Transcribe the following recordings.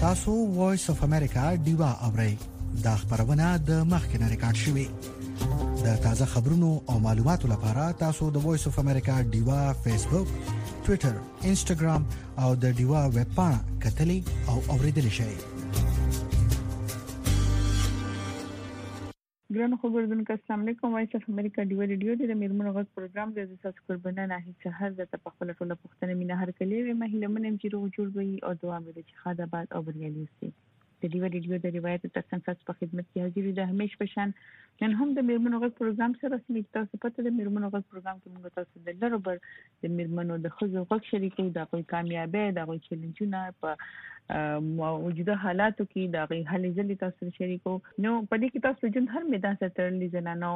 تاسو وایس اف امریکا ډیوا اورئ دا خبرونه د مخکنه ریکارډ شوې د تازه خبرونو او معلوماتو لپاره تاسو د وایس اف امریکا ډیوا فیسبوک، ټوئیټر، انسټاګرام او د ډیوا ویب پاڼه کتلې او اوریدل شئ. ګرانو خبردونکو السلام علیکم. وایس اف امریکا ډیوا ریډیو د میرمنو غږ پروګرام د تاسو قربانه نه هیڅ هر د تپخله ټوله پښتنه مینه هر کلی وي مهله منم چې روغ جوړ وي او دعا مې چې خاطر بعد او بریالي اوسئ. د ډیوا ریډیو د روایت ترڅنګ تاسو په خدمت کې حاضر د همیش پشان نن هم د میرمنو غږ پروګرام سره سمې تاسو پته د میرمنو غږ پروګرام کې موږ تاسو د لربر د میرمنو د خزو غږ شریکو د کوئی کامیابی د کوئی چیلنجونه په موجوده حالاتو کې د غي حل ځلې تاسو شریکو. نو په دې کې تاسو جن هر میدان سره تړلې زنانو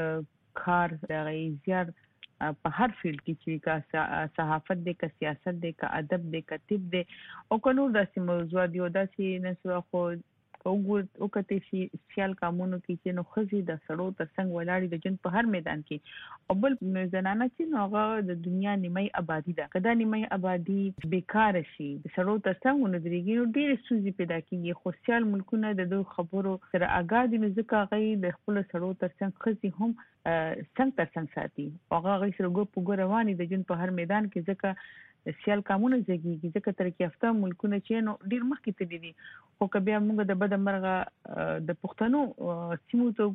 کار د غي زیار په هر فیلډ کې چې کا صحافت دې کا سیاست دې کا ادب دې کا طب دې او کنور داسې موضوع دی او داسې نسو خو او کته شي سیال قانونو کې چې نو خزي د سړو ترڅنګ ولاړې د جن په هر میدان کې او بل زنانه چې نوغه د دنیا نیمه آبادی ده کدا نیمه آبادی بیکار شي د سړو ترڅنګ ندرېږي نو ډېر سوزي پیدا کیږي خو سیال ملکونه د دوه خبرو سره آگاه دي ځکه غي د خپل سړو ترڅنګ خزي هم څنګه ساتي هغه غي سره ګو رواني د جن په هر میدان کې ځکه سیال قانون زګيږي ځکه ترقی یافته ملکونه چې نو ډیر مخکې تللي خو کبه موږ د بد مرغه د پښتنو سیمو ته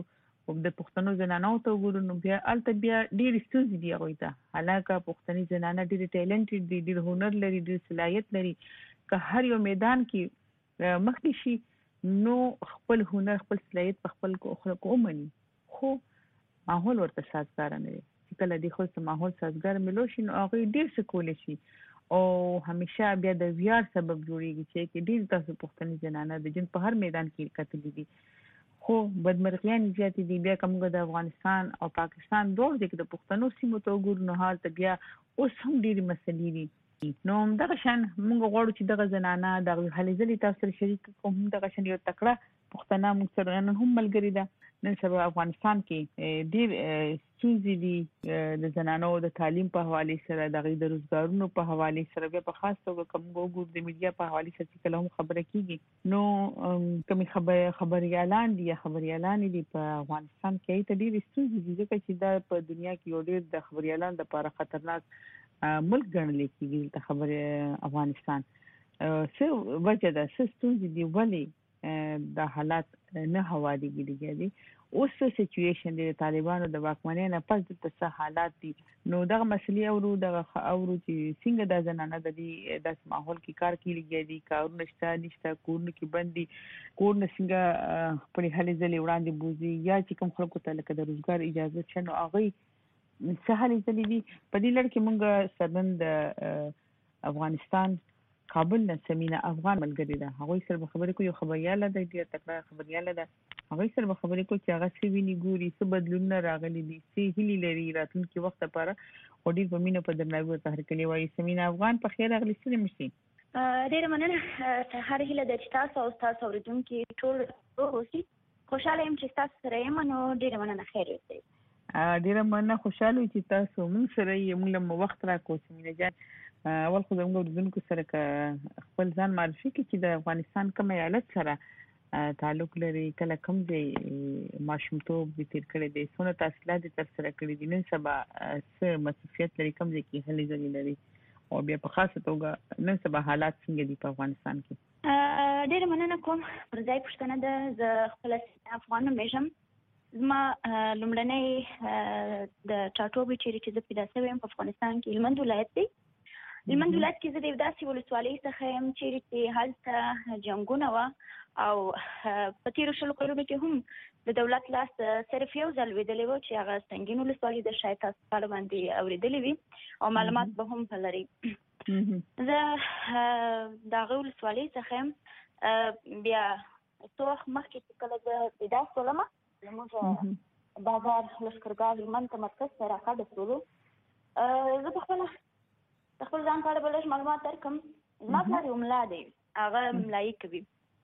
د پښتنو زنانو ته ګورو نو بیا الته بیا ډیر ستونزې دی هغه ته حالکه پښتني زنانه ډیر ټیلنټډ دي ډیر هنر لري ډیر صلاحیت لري که هر یو میدان کې مخکې شي نو خپل هنر خپل صلاحیت په خپل خلکو ومني خو ماحول ورته سازګار نه وي کله د خو ماحول سازګار ملو شي نو هغه ډیر څه کول شي او همیشه بیا د ویار سبب جوړیږي چې ډیر تاسو پښتني زنانه د جن په هر میدان کې کتلې دي خو بدمرغیان زیات دي بیا کومه د افغانستان او پاکستان دوه د پښتنو سیمو ته ګور نه حال ته بیا اوس هم ډیر مسلې دي نو دغه شان موږ غواړو چې دغه زنانه د حل ځلې تاسو سره شریک کوم دغه شان یو تکړه پښتنه موږ سره هم ملګری ده نن سبا افغانستان کې ډیر ستونزې دي د زنانو د تعلیم په حواله سره د روزګارونو په حواله سره په خاص توګه کوم وګور د میډیا په حواله سره چې کله هم خبره کیږي نو کوم خبريالان دي په افغانستان کې ته ډیر ستونزې دي ځکه چې دا په دنیا کې یو ډیر د خبريالان لپاره خطرناک ملک ګڼل کېږي د خبره افغانستان څه وجه ده ستونزې دی ولی د حالات نه حوالېږي دي اوس سچويشن د طالبانو د واکمنۍ نه پس د څه حالات دي نو دغه مسلې او دغه چې څنګه د زنانه د داس ماحول کې کار کیږي دي کارونه نشته کورونه کې بندي کورونه څنګه خپل حل ځلې وړاندې بوزي یا چې کوم خلکو ته لکه د روزګار اجازه شنو هغه سهل ځلې دي په دې لړ کې موږ سربند افغانستان کابل نه سمینا افغان ملګری ده هغه سره خبرې کوي خبرياله ده ډیره تکړه خبرياله ده هغه سره خبرې کوي چې هغه سی ویني ګوري څه بدلون راغلي دي سی هلي لري راتلونکي وخت لپاره او ډیر په مینه په درناوي ورته هرکلی وایي سمینا افغان په خیر اغلی سره مشي ډیر مننه هر هله د تاسو او تاسو اوریدونکو ټول اوسئ خوشاله يم چې تاسو سره یم نو ډیر مننه خیر اوسئ ډیر مننه خوشاله چې تاسو موږ سره یې موږ له وخت را کو سمینا جان اول خو زموږ اوریدونکو سره خپل ځان معرفي کړي چې د افغانستان کوم ایالت سره تعلق لري کله کوم ځای ماشومتوب د تیر کړي دي څونه تحصیلات تر سره کړي دي نن سبا څه مسؤلیت لري کوم ځای کې هلې ځلې لري او بیا په خاصه توګه نن سبا حالات څنګه دي په افغانستان کې ډېر مننه کوم پر ځای پوښتنه ده زه خپل افغان مېژم زما لومړنۍ د ټاټوبې چیرې چې زه پیدا شوې یم په افغانستان کې هلمند ولایت دی هلمند ولایت کې زه د داسې ولسوالۍ څخه یم چیرې چې هلته جنګونه وه او په تیرو شلو کلونو کې هم د دولت لاس صرف یو ځل لوېدلی و چې هغه سنګین ولسوالۍ د شاید تاسو په اړه باندې اورېدلي وي او معلومات به هم لري زه د هغې ولسوالۍ څخه یم بیا څو وخت مخکې چې کله زه پیدا شولم زموږ بازار لښکرګاه هلمند ته مرکز ته راکډه شولو زه په خپل ځان په اړه به لږ معلومات درکړم زما پلار یو ملا دی هغه ملایي کوي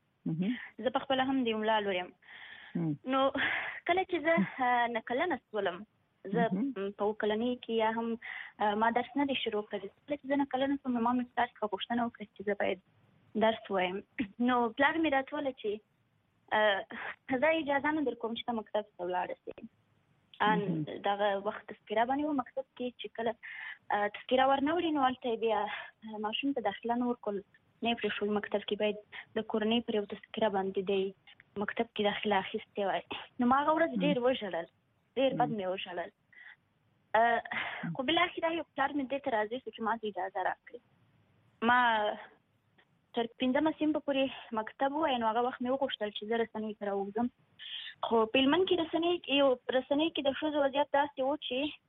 زه په خپله هم د یو ملا لور یم نو کله چې زه کلنه شولم زه په کلنۍ کې یا هم ما درس نه دی شروع کړی کله چې زه کلنه شوم ما مې پلار څخه پوښتنه وکړه چې زه باید درس وایم. نو پلار مې راته چې زه اجازه نه درکوم چې ته مکتب ته ولاړه سې. ان دغه وخت تذکره باندې و مکتب کې چې کله تذکره ورنوړي نو هلته بیا ماشوم ته داخله نه ورکول نه پرېښول. مکتب کې باید د کورنۍ پر یو تذکره باندې دی مکتب کې داخله اخیستې وای. نو ما هغه ورځ ډېر وژړل، ډېر بد مې وژړل. خو بالاخره یو پلار مې دې ته راضي شو چې ما ته اجازه راکړي. ما تر 5مه صنف پورې مکتب وای. نو هغه وخت مې وغوښتل چې زه رسنیو ته راوځم. خو په هلمند کې رسنۍ کې د ښځو وضعیت داسې و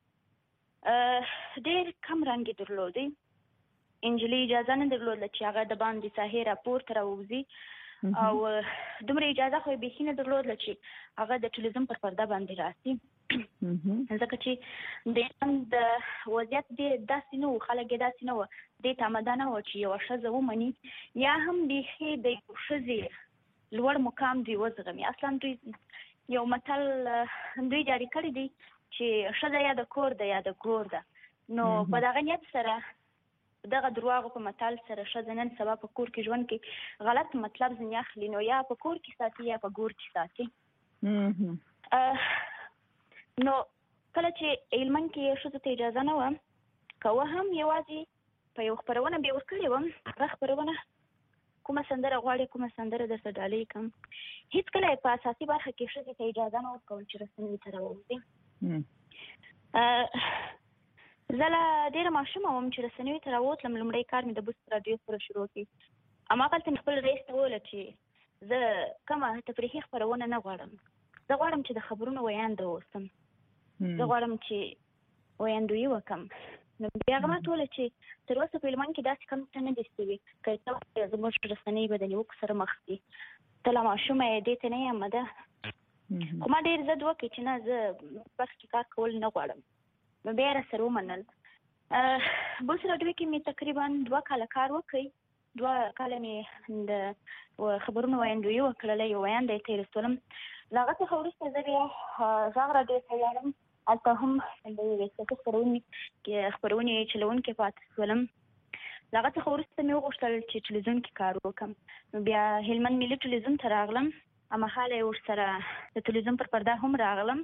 چې ډېر کم رنګ یې درلودی. نجلۍ اجازه نه درلوده چې هغه د باندې ساحې راپورته راوځي او دومره اجازه خو یې بیخي نه درلوده چې هغه د ټلویزیون پر پرده باندې راسي. ځکه چې د هلمند وضعیت داسې نه و، خلک یې داسې نه وه، دې ته اماده نه وه چې یوه ښځه ومني یا هم بیخي د یو ښځې لوړ مقام دوی وزغمي. اصلا دوی یو متل دوی جاري کړی دی چې ښځه یا د کور ده یا د ګور ده. نو په دغه نیت سره دغه درواغو په متل سره ښځه نن سبا په کور کې ژوند کې غلط مطلب ځینې اخلي. نو یا په کور کې ساتي یا په ګور کې ساتي. نو کله چې هلمند کې ښځو ته اجازه نه وه، که وه هم یوازې په یو خپرونه بیا ورکړې وم. هغه خپرونه کومه سندره غواړي کومه سندره درته ډالۍ کړم. هېڅکله یې په اساسي برخه کې ښځې ته اجازه نه ورکول چې رسنیو ته راووځي. زه لا ډېره ماشومه وم چې رسنیو ته راووتلم. لومړی کار مې د بوست راډیو سره شروع کړي. هماغلته مې خپل رئیس ته وویله چې زه کومه تفریحي خپرونه نه غواړم، زه غواړم چې د خبرونو ویانده اوسم، زه غواړم چې ویاندویي وکړم. نو بیا هغه ماته وویل چې تر اوسه په هلمند کې داسې کوم څه نه دي شوي، که ته زموږ رسنۍ به د نیوکو سره مخ دي، ته لا ماشومه یې، دې ته نه یې آماده. خو ما ډېر ضد وکړ چې نه، زه برخه کې کار کول نه غواړم. نو بیا یې راسره ومنل. بوس راډیو کې مې تقریبا 2 کاله کار وکړی. 2 کاله مې د خبرونو ویاندویي وکړله، یو ویانده یې ترې رسولم. له هغه څخه وروسته زه بیا غږ راډیو ته لاړم. هلته هم د یوې سیاسي خپرونې چلوونکې پاتې شولم. له هغه څخه وروسته مې وغوښتل چې ټلویزیون کې کار وکړم. نو بیا هلمند ملي ټلویزیون ته راغلم. هممهاله یې ورسره د ټلویزیون پر پرده هم راغلم.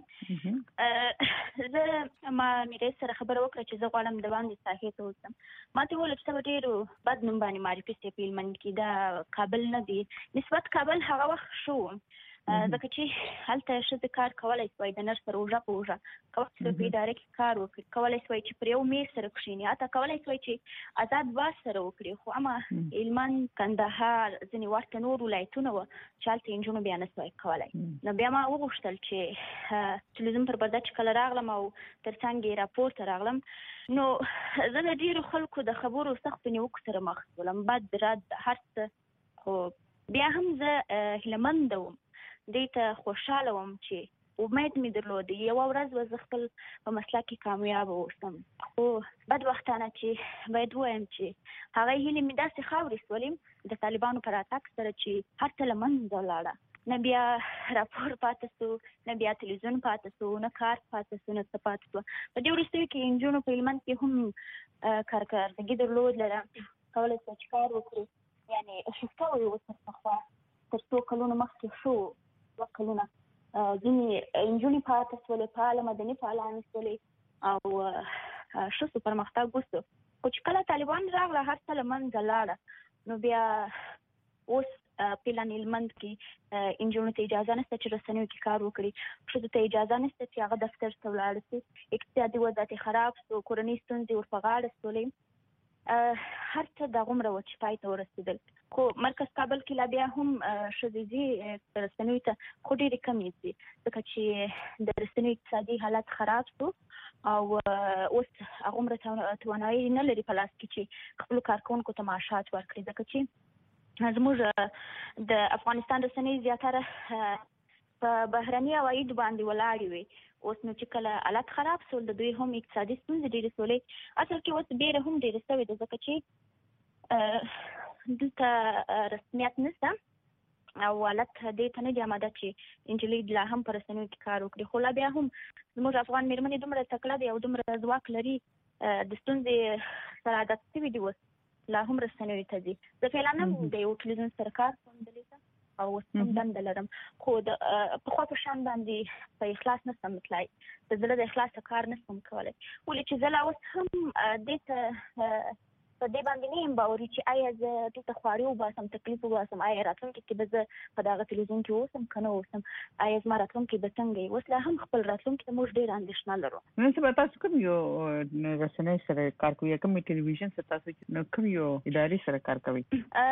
زه ما مې رئیس سره خبره وکړه چې زه غواړم د باندې ساحې ته وځم. ما ته وویل چې ته به ډېرو بد نوم باندې معرفي شې په هلمند کې، دا کابل نه دی. نسبت کابل هغه وخت ښه و، ځکه چې هلته ښځې کار کولی شوی د نرس سره اوږه په اوږه، کولی شوی په اداره کې کار وکړي، کولی شوی چې پر یو میز سره کښېني، حتی کولی شوی چې آزاد باز سره وکړي. خو اما هلمند، کندهار، ځینې ورته نور ولایتونه وو چې هلته نجونو بیا نه شوی کولی. نو بیا ما وغوښتل چې ټلویزیون پر پرده چې کله راغلم او تر څنګ یې راپورته راغلم، نو زه د ډېرو خلکو د خبرو سختو نیوکو سره مخ شولم، بد رد هر څه. خو بیا هم زه هیلهمنده وم، دې ته خوشحاله وم چې امید مې درلود یوه ورځ به زه خپل په مسلک کې کامیابه اوسم. خو بدبختانه چې باید ووایم چې هغه هیلې مې داسې خاورې شولې د طالبانو په راتګ سره چې هر څه له منځه لاړه. نه بیا راپور پاتې شو، نه بیا تلویزیون پاتې شو، نه کار پاتې شو، نه څه پاتې شو. په دې وروستیو کې نجونو په هلمند کې هم کارکردګي درلودله، کولی شوه چې کار وکړو. یعنې شفته وې اوس تر پخوا، تر څو کلونو مخکې ښه و. 2 کلونه ځینې نجونې پاتې شولې، فعاله مدني فعالانې شولې او ښه شو، پرمختګ وشو. خو چې کله طالبان راغله هر څه له منځه لاړه. نو بیا اوس پلان هلمند کې نجونو ته اجازه نشته چې رسنیو کې کار وکړي، ښځو ته اجازه نشته چې هغه دفتر ته ولاړه شي. اقتصادي وضعیت خراب شو، کورنۍ ستونزې ور په غاړه شولې، هر څه دغومره وه چې پای ته ورسېدل. خو مرکز کابل کې لا بیا هم ښځې ځي رسنیو ته، خو ډېرې کمې ځي، ځکه چې د رسنیو اقتصادي حالت خراب شو او اوس هغومره توانایي نه لري په لاس کې چې خپلو کارکوونکو ته معاشات ورکړي. ځکه چې زموږ د افغانستان رسنۍ زیاتره په بهرني عوایدو باندې ولاړې وي. اوس نو چې کله حالت خراب شول، د دوی هم اقتصادي ستونزې ډېرې شولې. اصل کې اوس بیره هم ډېره شوې ده، ځکه چې دلته رسمیت نشته او حالت دې ته نه دي آماده چې نجلۍ لا هم په رسنیو کې کار وکړي. خو لا بیا هم زموږ افغان مېرمنې دومره تکړه دي او دومره ځواک لري، د ستونزې سره عادت شوي دي اوس لا هم رسنوي ته دي زه فعلا د یو ټلویزیون سرکار کوم دلته او هم دنده لرم خو په خوا په شان باندې په اخلاص نشم تلای د زړه د اخلاص کار نشم کولای ولې چې زه لا اوس هم دته په دې باندې نه یم باوري چې آیا زه دلته خواري وباسم تکلیف وباسم آیا راتلونکي کې به زه په دغه تلویزیون کې اوسم که نه اوسم آیا زما راتلونکي به څنګه وي اوس لا هم خپل راتلونکي ته موږ ډېره اندېښنه لرو. نن سبا تاسو کوم یو رسنۍ سره کار کوئ کوم ټلویزیون سره تاسو کوم یو ادارې سره کار کوئ؟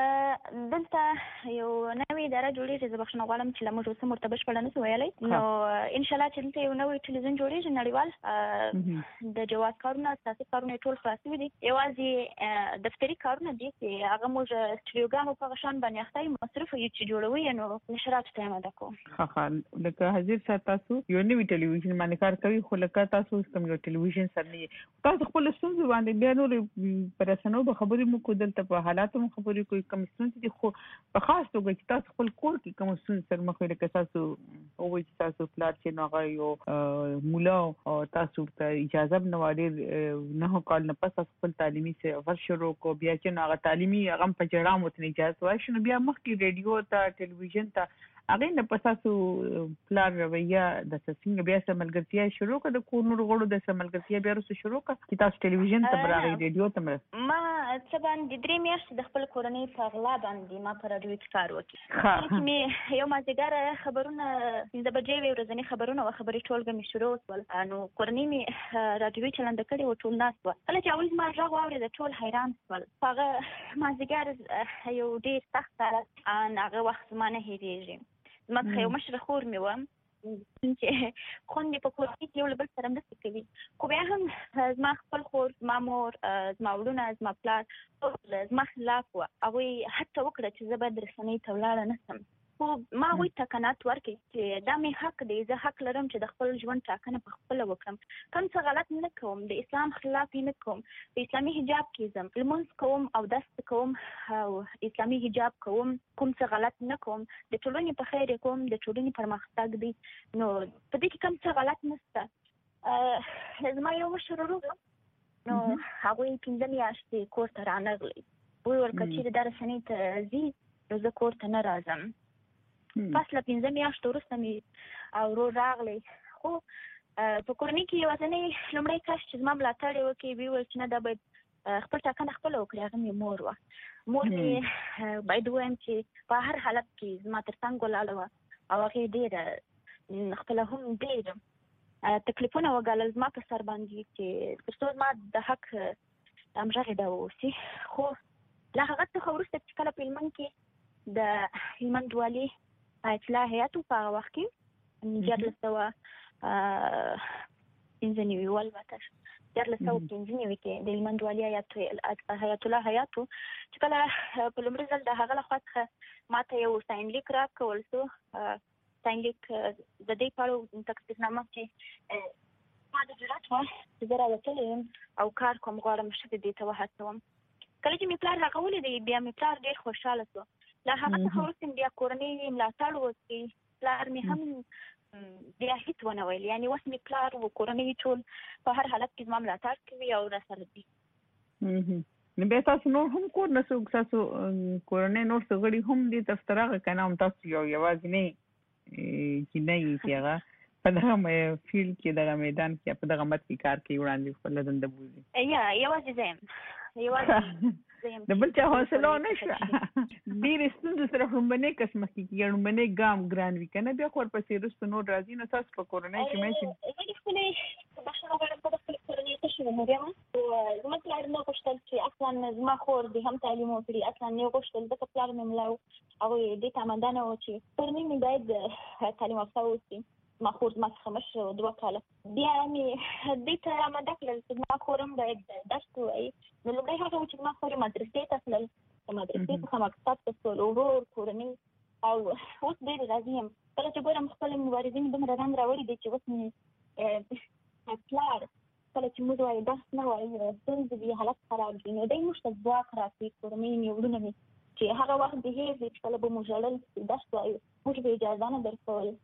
دلته یو نوې اداره جوړېږي زه بخښنه غواړم چې لا موږ اوس هم ورته بشپړه نشو ویلی نو انشاءالله چې دلته یو نوی ټلویزیون جوړېږي نړیوال د جواز کارونه اساسي کارونه ټول خلاصوي دي یوازې دفتري کارونه دي چې هغه موږ سټوډیوګانو په غشان باندې اخته مصرف یو چې جوړوي نو نشرات ته مده کوم. ها لکه حاضر سره تاسو یو نوی ټلویزیون باندې کار کوي خو لکه تاسو کوم یو ټلویزیون سره نه تاسو خپل ستونزې باندې بیا نور پرسنو به خبرې مو کو دلته په حالاتو مو خبرې کوي کوم ستونزې دي خو په خاص توګه چې تاسو خپل کور کې کوم ستونزې سره مخ لکه تاسو او چې تاسو پلار چې نو غو مولا او تاسو ته اجازه نه وړي نه کال نه پس خپل تعلیمي سفر شروع کو بیا چې هغه تعلیمي هغه په جړه مو ته اجازه واشنو بیا مخکې ریډیو ته ټلویزیون ته هغه نه پساسو پلان رویه د څنګه بیا سملګرتیا شروع کړه د کورنور غړو د سملګرتیا بیا رسو شروع کړه چې تاسو ټلویزیون ته براغی ریډیو ته ما څه باندې 3 میاشتې د خپل کورنۍ په غلا باندې ما پر راډیو کې کار وکړ چې مې یو مازیګر خبرونه د بجې وی ورځنی خبرونه او خبري ټولګه مې شروع وکړ نو کورنۍ مې راډیو چلند کړي او ټول ناس کله چې اول ما راغ واورې د ټول حیران شول هغه مازیګر یو ډیر سخت حالت هغه وخت زمانه هېریږي ما څخه یو مشره خور مې وه چې خوندې په کور کې یو له بل سره مرسته کوي خو بیا هم زما خپل خور زما مور زما وړونه زما پلار زما خلاف وه هغوی هڅه وکړه چې زه باید رسنۍ ته ولاړه نه شم خو ما هغوی ته قناعت ورکړ چې دا مې حق دی زه حق لرم چې د خپل ژوند ټاکنه په خپله وکړم کوم څه غلط نه کوم د اسلام خلاف نه کوم په اسلامي حجاب کې ځم لمونځ کوم او اودس کوم او اسلامي حجاب کوم کوم څه غلط نه کوم د ټولنې په خیر کوم د ټولنې پرمختګ دی نو په دې کې کوم څه غلط نشته زما یو مشر ورور نو هغوی 15 میاشتې کور ته رانغلی ویې ویل که چېرې دا رسنۍ ته ځي نو زه کور ته نه راځم پس له 15 میاشتو وروسته مې ورور راغلی خو په کورنۍ کې یوازینی لومړی کس چې زما ملاتړ یې وکړي ویې ویل چې نه دا باید خپل ټاکنه خپله وکړي هغه مې مور وه مور مې باید ووایم چې په هر حالت کې زما تر څنګ ولاړه وه او هغې ډېره خپله هم ډېر تکلیفونه وګالل زما په سر باندې چې تر څو زما د حق همغږې دا واوسي خو له هغه څخه وروسته چې کله په هلمند کې د هلمند والي اطلاع هیات په هغه وخت کې 1495 والبته 1495 کې د هلمند والي حیات الله حیاتو چې کله په لومړي ځل د هغه لخوا څخه ماته یو ساینلیک راکول شو ساینلیک د دې په اړه تقدیرنامه چې ما د جرأت وه چې زه راوتلی یم او کار کوم غواړم ښه د دې ته وهڅوم کله چې مې پلار هغه ولیدی بیا مې پلار ډېر خوشحاله شو له هغه څخه وروسته بیا کورنۍ ملاتړ وکړي پلار مې هم بیا هیڅ ونه ویل یعنې اوس مې پلار و کورنۍ ټول په هر حالت کې زما ملاتړ کوي او راسره دي نو بیا تاسو نور هم کور نه څوک تاسو کورنۍ نور څه غړي هم دې تاسو ته راغی که نه هم تاسو یوازینی جینۍ یې چې هغه په دغه فیلډ کې دغه میدان کې په دغه مد کې کار کوي وړاندې خپله دنده بوځي یوازې زه یم د بل چا حوصله ونشوه ډېرې ستونزې سره لومبنی کس مخکې کېږي لومبنی ګام ګران وي که نه بیا خو ورپسې وروسته نور راځي نو تاسو په کورنۍ کې زه د خپلې بخښنه غواړم په خپلې کورنۍ تشه وم بیا زما پلار نه غوښتل چې اصلا زما خور دې هم تعلیم وکړي اصلا نه یې غوښتل ځکه پلار مې ملا و هغوی دې ته امادانه وه چې کورنۍ مې باید تعلیم یافته واوسي زما خور زما څخه مشره وه 2 کاله بیا مې دې ته اماده کړل چې زما خور هم باید درس ووایي نو لومړی هغه و چې زما خور مدرسې ته تلل د مدرسې څخه مکتب ته شول ورور کورنۍ او اوس ډېرې راضي یم کله چې ګورم خپل مبارزین دومره رنګ راوړي دی چې اوس مې پلار کله چې موږ وایو درس نه وایي ستونزې وي حالت خراب وي نو دی موږ ته ځواک راکوي کورنۍ مې وړونه مې چې هغه وخت د هېر دی چې کله به مو ژړل درس وایو موږ به اجازه نه درکول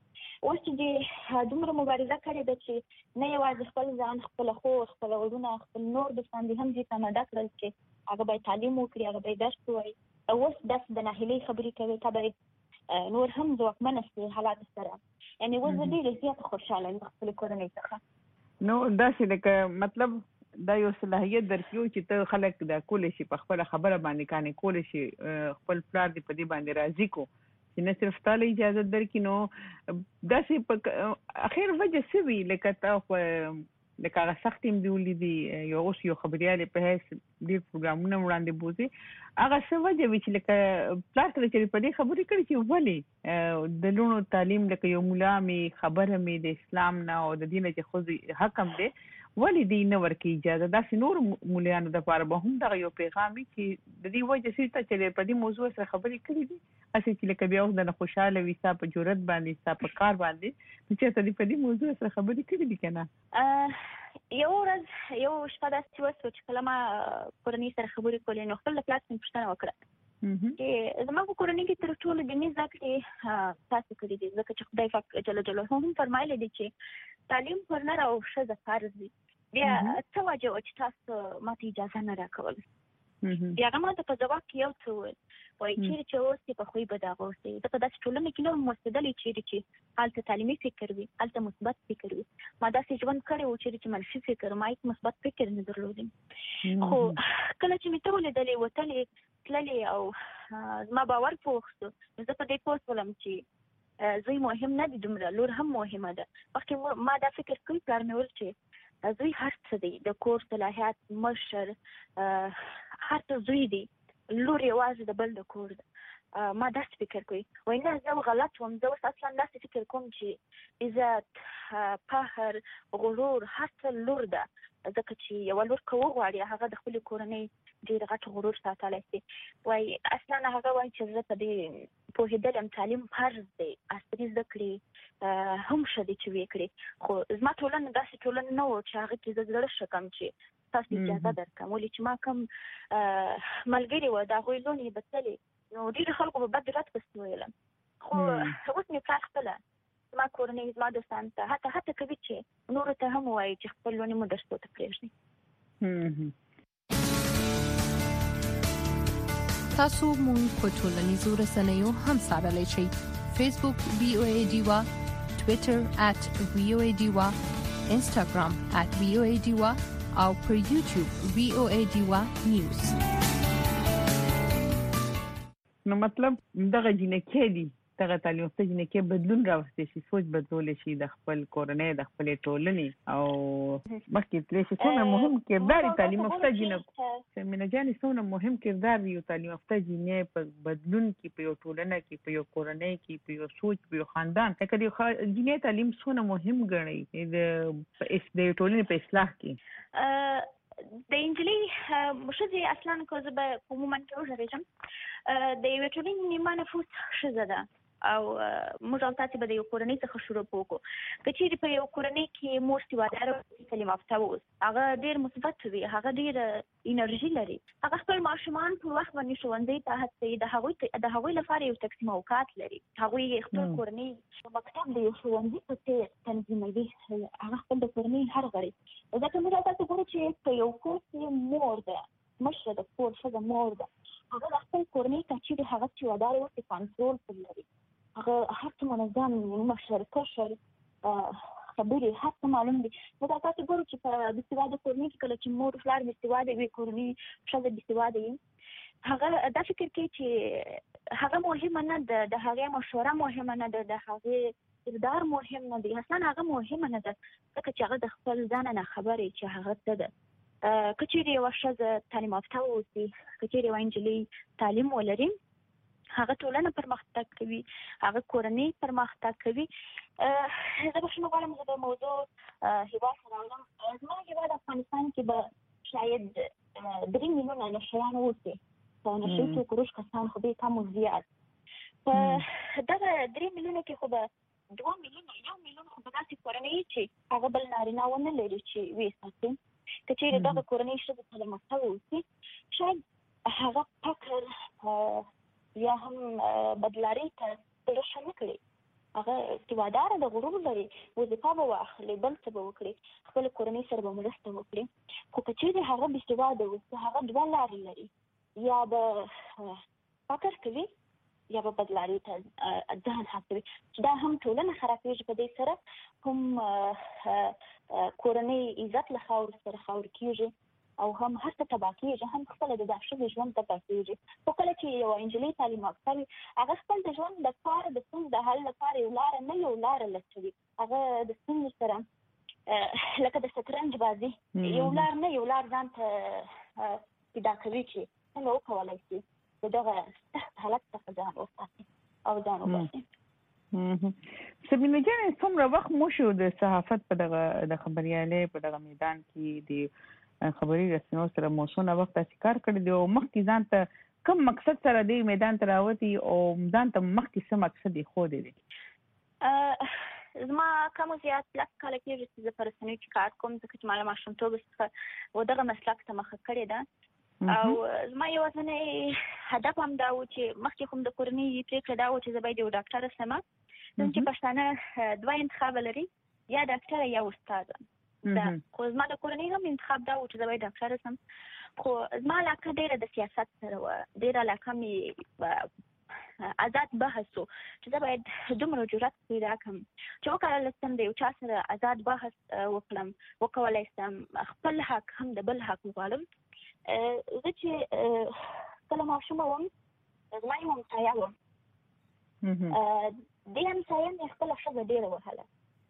اوس چې دومره مبارزه کړې ده چې نه یوازې خپل ځان خپل خور خپل ورونه خپل نور دوستان دي هم دې تماده کړل چې هغه باید تعلیم وکړي هغه باید درس ووایي اوس داسې د ناهیلۍ خبرې کوي تا باید نور هم ځواکمنه شي حالات سره یعنې اوس زه ډېره زیاته خوشحاله یم د خپلې کورنۍ څخه نو داسې لکه مطلب دا یو صلاحیت درکیو چې ته خلک دا کولی شي په خپله خبره باندې کانې کولی شي خپل پلار دې په دې باندې راضي کو چې نه صرف تا له اجازه درکړي نو داسې په اخر وجه څه وي لکه تا خو لکه هغه سخت هم دې ولیدي یو اوس یو خبریال په حیث ډېر پروګرامونه وړاندې بوځي هغه څه وجه وي چې لکه پلار ته چې په دې خبرې کړي چې ولې د لوڼو تعلیم لکه یو ملا مې خبره مې د اسلام نه او د دین چې خو حق هم دی ولې دې نه ورکړي اجازه داسې نور مولیانو دپاره به هم دغه یو پیغام وي چې د دې وجه څه ته چې په دې موضوع سره خبرې کړي دي هسې چې لکه بیا اوس د نه خوشحاله وي ستا په جرأت باندې ستا په کار باندې نو چېرته دې په دې موضوع سره خبرې کړي دي که نه یو ورځ یو شپه داسې وسوه چې کله ما کورنۍ سره خبرې کولې نو خپل د پلار څخه پوښتنه وکړه چې زما په کورنۍ کې تر ټولو دیني زده کړې تاسو کړي دي ځکه چې خدای پاک جل جلاله هم فرمایلی دی چې تعلیم پر نر او ښځه فرض دی بیا څه وجه وه چې تاسو ماته اجازه نه راکوله بیا هغه ماته په ځواب کې یو څه وویل وایي چیرې چې اوسې په خوی به د هغه اوسئ زه په داسې ټولنه کې نه وم اوسېدلی چیرې چې هلته تعلیمي فکر وي هلته مثبت فکر وي ما داسې ژوند کړی و چیرې چې منفي فکر ما هیڅ مثبت فکر نه درلودم خو کله چې مې ته ولیدلې وتلې تللې او زما باور پوخ شو نو زه په دې پوه شولم چې زوی مهم نه دي دومره لور هم مهمه ده مخکې ما دا فکر کوي پلار مې ویل چې زوی هر څه دی د کور صلاحیت مشر هر څه زوی دی لور یوازې د بل د کور ده ما داسې فکر کوي وایي نه زه غلط وم زه اوس اصلا داسې فکر کوم چې عزت فخر غرور هر څه لور ده ځکه چې یوه لور که وغواړي هغه د خپلې کورنۍ ډېر غټ غرور ساتلی شي وایي اصلا هغه وایي چې زه په دې پوهېدل یم تعلیم فرض دی عصري زده کړې هم ښه دي چې ویې کړې خو زما ټولنه داسې ټولنه نه وه چې هغه کې زه زړه ښه کړم چې تاسو اجازه درکړم ولې چې ما کوم ملګري وه د هغوی لوڼې به تللې نو ډېرو خلکو به بد رد پسې ویلم خو اوس مې پلار خپله زما کورنۍ زما دوستان ته هڅه کوي چې نورو ته هم ووایي چې خپل لوڼې مو درسو ته پرېږدي تاسو مونږ په ټولنیزو رسنیو هم څارلی شئ فیسبوک VOA ډیوا ټویټر @VOA ډیوا انسټاګرام @VOA ډیوا او پر یوټیوب VOA ډیوا نیوز نو مطلب دغه جنکې دي دغه تعلیم یافته جنکې بدلون راوستی شي سوچ بدلولی شي د خپل کورنۍ د خپلې ټولنې او مخکې تللی شي څومره مهم کردار تعلیم یافته جنکو مینه جانې څومره مهم کردار یو تعلیم یافته جنۍ په بدلون کې په یو ټولنه کې په یو کورنۍ کې په یو سوچ په یو خاندان لکه د جنۍ تعلیم څومره مهم ګڼئ د یو ټولنې په اصلاح کې د انجلۍ ښځې اصلا که زه به عموما کې وژغېږم د یوې ټولنې نیمه نفوس ښځه ده او موږ او تاسې به د یو کورنۍ څخه شروع وکړو که چیرې په یو کورنۍ کې مور سواداره تعلیم یافته اوس هغه ډېر مثبت وي هغه ډېره انرژي لري هغه خپل ماشومان په وخت باندې ښوونځي ته هڅوي د هغوی لپاره یو تقسیم اوقات لري هغوی خپل کورنۍ په مکتب د یو ښوونځي په څېر تنظیموي هغه خپل د کورنۍ هر غړی ځکه موږ او تاسې ګورو چې په یو کور کې مور ده مشره د کور ښځه مور ده هغه د خپل کورنۍ ته چیرې هغه سواداره اوسي کنټرول پر لري هغه هر څه منظم مشر کشر خبرې هر څه معلوم دي نو دا تاسو ګورو چې په بېسواده کورنۍ کې کله چې مور پلار بېسواده وي کورنۍ ښځه بېسواده وي هغه دا فکر کوي چې هغه مهمه نه ده د هغې مشوره مهمه نه ده د هغې کردار مهم نه دی اصلا هغه مهمه نه ده ځکه چې هغه د خپل ځانه نه خبرې چې هغه څه ده که چیرې یوه ښځه تعلیم یافته واوسي که چیرې یوه نجلۍ تعلیم ولري هغه ټولنه پرمختګ کوي هغه کورنۍ پرمختګ کوي زه بخښنه غواړم زه د موضوع هېواد ته راغلم زما هېواد افغانستان کې به شاید 3 میلیونه نشهیان اوسي په نشه یي توکو روش کسان خو به کم و زیات په دغه 3 میلیونه کې خو به 2 میلیونه 1 میلیون خو به داسې کورنۍ چې هغه بل نارینه ونه لري چې ویې ساتي که چیرې دغه کورنۍ ښځه تعلیم یافته واوسي شاید هغه فکر یا هم بدلارۍ ته زړه ښه نه کړي هغه استوادار د غرور لري وظیفه به واخلي بل څه به وکړي خپل کورنۍ سره به مرسته وکړي خو که چیرې هغه بې سواده وي هغه دوه لارې لري یا به فقر کوي یا به بدلاري ته ځان هڅوي چې دا هم ټولنه خرابېږي په دې سره هم کورنۍ عزت له خاورو سره خاور کېږي او هم هر څه تباه کېږي هم خپله د ښځې ژوند تباه کېږي خو کله چې یوه نجلۍ تعلیم یافته وي هغه خپل د ژوند لپاره د ستونزو د حل لپاره یو لاره نه یو لاره لټوي هغه د ستونزو سره لکه د شطرنج بازي یو لار نه یو لار ځان ته پیدا کوي چې څنګه وکولی شي دغه سخت حالت څخه ځان وساتي او ځان وباسي. سبینه جان څومره وخت مو شو د صحافت په دغه د خبریالۍ په دغه میدان کې د خبري رسنیو سره مو څونه وخت تاسو کار کړی دی او مخکې ځان ته کوم مقصد سره دی میدان ته راوتی او ځان ته مخکې څه مقصد یې خو دی؟ زما کوم زیات لږ کاله کېږي چې زه په رسنیو کې کار کوم ځکه چې ما له ماشومتوبه څخه و دغه مسلک ته مخه کړې ده او زما یوازینی هدف هم دا و چې مخکې کوم د کورنۍ پرېکړه دا و چې زه باید یو ډاکټره شم چې پښتانه دوه انتخاب لري یا ډاکټره یا استاده دا خو زما د کورنۍ هم انتخاب دا و چې زه باید ډاکټره شم خو زما علاقه ډېره د سیاست سره وه ډېره علاقه مې آزاد بحث و چې زه باید دومره جرأت پیدا کړم چې وکولی شم د یو چا سره آزاد بحث وکړم وکولی شم خپل حق هم د بل حق وغواړم زه چې کله ماشومه وم زما یو همسایه وه دې همسایه مې خپله ښځه ډېره وهله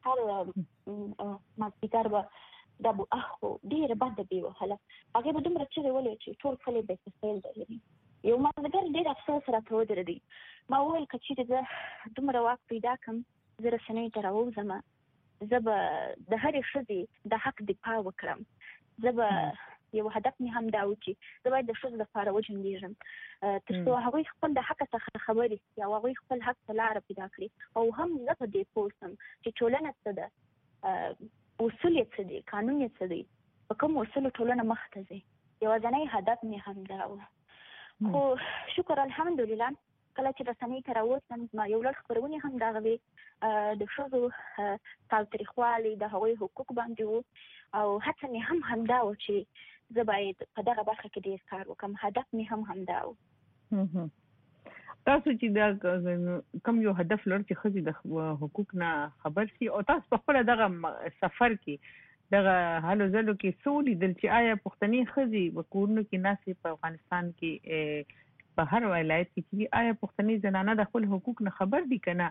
هر مازدیګر به دا به اخو ډېره بده به یې وهله هغې به دومره چغې ولې چې ټول کلی به یې سیل درلري یو مازدیګر ډېر افسوس راته ودرېدی ما وویل که چېرې زه دومره واک پیدا کړم زه رسنیو ته راووځم زه به د هرې ښځې د حق دفاع وکړم زه به یو هدف مې هم دا و چې زه باید د ښځو لپاره وجنګېږم تر څو هغوی خپل د حق څخه خبرې شي او هغوی خپل حق ته لاره پیدا کړي او هم زه په دې پوه شم چې ټولنه څه ده اصول یې څه دي قانون یې څه دی په کوم اصولو ټولنه مخته ځي یوازینی هدف مې هم دا و خو شکر الحمدلله کله چې رسنۍ ته راووتم زما یو لړ خپرونې هم دغه وې د ښځو تاوتریخوالي د هغوی حقوق باندې وو او هڅه مې هم همدا و چې زه باید په دغه برخه کې ډېر کار وکړم هدف مې هم همدا و تاسو چې دا کوم یو هدف لرئ چې ښځې د حقوق نه خبر شي او تاسو په خپله دغه سفر کې دغه هلو ځلو کې څه ولیدل چې آیا پښتنې ښځې په کورونو کې ناستې په افغانستان کې په هر ولایت کې چې آیا پښتنې زنانه د خپل حقوق نه خبر دي که نه؟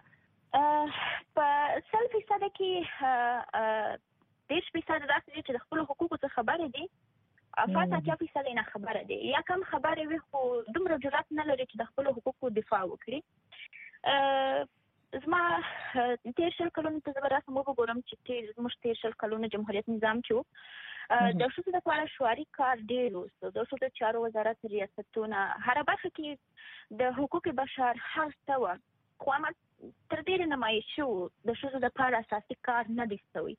په 100% کې 10% داسې دي چې د خپلو حقوقو څخه خبرې دي 80% نه خبره دي یا کم خبرې وي خو دومره جرأت نه لري چې د خپلو حقوقو دفاع وکړي زما 13 کلونو ته زه به راسم وګورم چې زموږ 13 کلونو جمهوریت نظام کې و د ښځو لپاره شعاري کار ډېر و د ښځو چارو وزارت ریاستونه هره برخه کې د حقوق بشر هر څه وه خو عمل تر ډېرې نمایش شو د ښځو لپاره اساسي کار نه دی شوی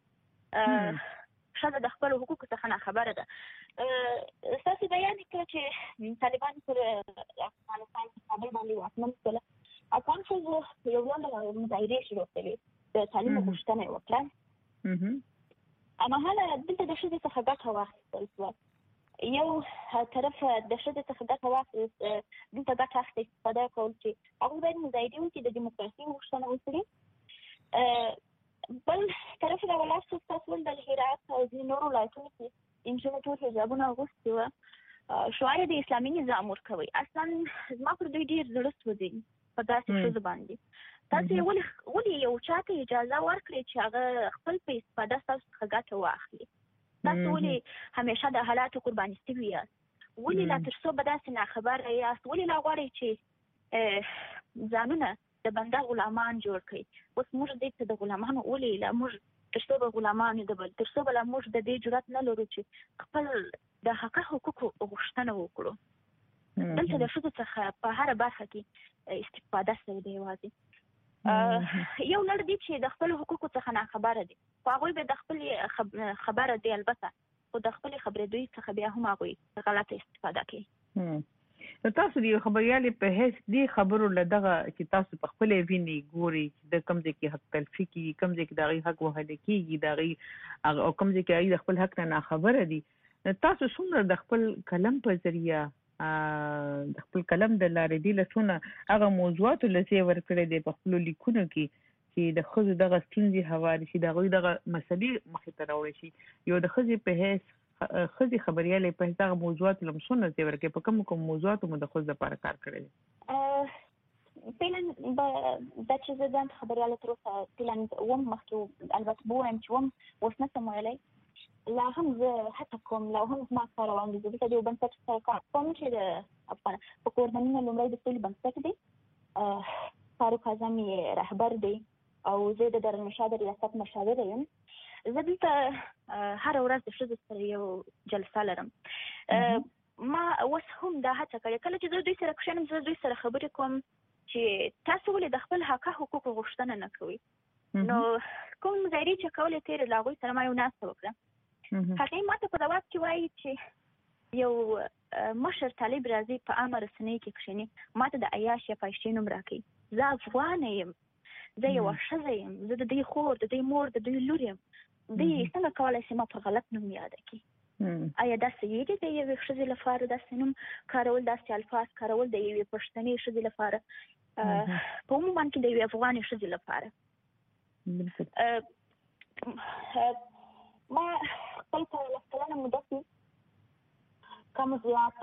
ښځه د خپلو حقوقو څخه ناخبره ده ستاسې بیان یې کړه چې طالبان پر افغانستان په کابل باندې واکمن شول افغان ښځو یو ډول مظاهرې شروع کړې د تعلیم غوښتنه یې وکړه هماهله دلته د ښځې څخه ګټه واخیستل شوه یو طرف د ښځې څخه ګټه واخیست دلته ګټه اخیسته استفاده کول چې هغوی باید مظاهرې وکړي د ډیموکراسۍ غوښتنه وکړي بل طرف د ولایت ستاسو ولدل هرات او ځینې نورو ولایتونو کې نجونې ټول حجابونه اغوستي وه شعار د اسلامي نظام ورکوئ اصلا زما پر دوی ډېر زړه سوځي په داسې ښځو باندې تاسې ولې یو چا ته اجازه ورکړئ چې هغه خپل په استفاده ستاسو څخه ګټه واخلي تاسو ولې همیشه د حالاتو قرباني شوي یاست ولې لا تر څو به داسې ناخبره یاست ولې لا غواړئ چې ځانونه د بنده غلامان جوړ کړي اوس موږ دې ته د غلامانو ولې لا موږ تر څو به غلامان د بل تر څو به لا موږ د دې جرأت نه لرو چې خپل د حقوقو غوښتنه وکړو دلته د ښځو څخه په هره برخه کې استفاده شوې ده یوازې یو لړ دي چې د خپلو حقوقو څخه ناخبره دي خو هغوی به د خپلې خبره دي البته خو د خپلې خبرېدوی څخه بیا هم هغوی غلطه استفاده کوي تاسو دی خبريالي په هیڅ دی خبرو لدغه چې تاسو په خپل ویني ګوري چې د کم ځای کې حق تلفي کی کم ځای کې دغه حق وهل کیږي دغه او کم ځای کې د خپل حق نه خبره دي تاسو څومره د خپل کلم په ذریعہ د خپل کلم د لارې دی لسونه هغه موضوعات لسی ورکړي دي په خپل لیکونو کې چې د خزو دغه ستونزې حواله شي دغه مسلې مخې ته راوړي شي یو د خزي په هیڅ خزي خبريالي په هغه موضوعات لمسونه زی ورکه په کوم موضوعات مو د خز لپاره کار کړی فعلا د چې زدان خبريالي تر اوسه فعلا مخکې البته بوم چې وسنه سمولای لا هم زه حتی کوم لو هم ما کار وړاندې زه د یو بنسټ سره کار کوم چې د افغان په کوردنینه لومړی د سولې بنسټ دی فاروق اعظم رهبر دی او زه د دارالمشاهد ریاست مشاور یم زه دلته هر ورځ د ښځو سره یو جلسه لرم ما اوس هم دا هڅه کوي کله چې دوی سره کښېنم زه دوی سره خبرې کوم چې تاسو ولې د خپل حقوقو غوښتنه نه کوئ نو کوم ځای چې کولای تیر لاغوي سره ما یو ناسته وکړه هغه ماته په جواب کې وایي چې یو مشر طالب راځي په عامه رسنۍ کې کښېني ماته د عیاش یا پایشې نوم راکړي زه افغان یم زه یو ښځه یم زه د دې خور د دې مور د دې لور یم دوی څنګه کولی شي ما په غلط نوم یاد کړي آیا دا صحیح دي د یوې ښځې لپاره داسې نوم کارول داسې الفاظ کارول د یوې پښتنې ښځې لپاره په عموما کې د یوې افغانې ښځې لپاره ما خپل په لس کلنه موده کې کم زیات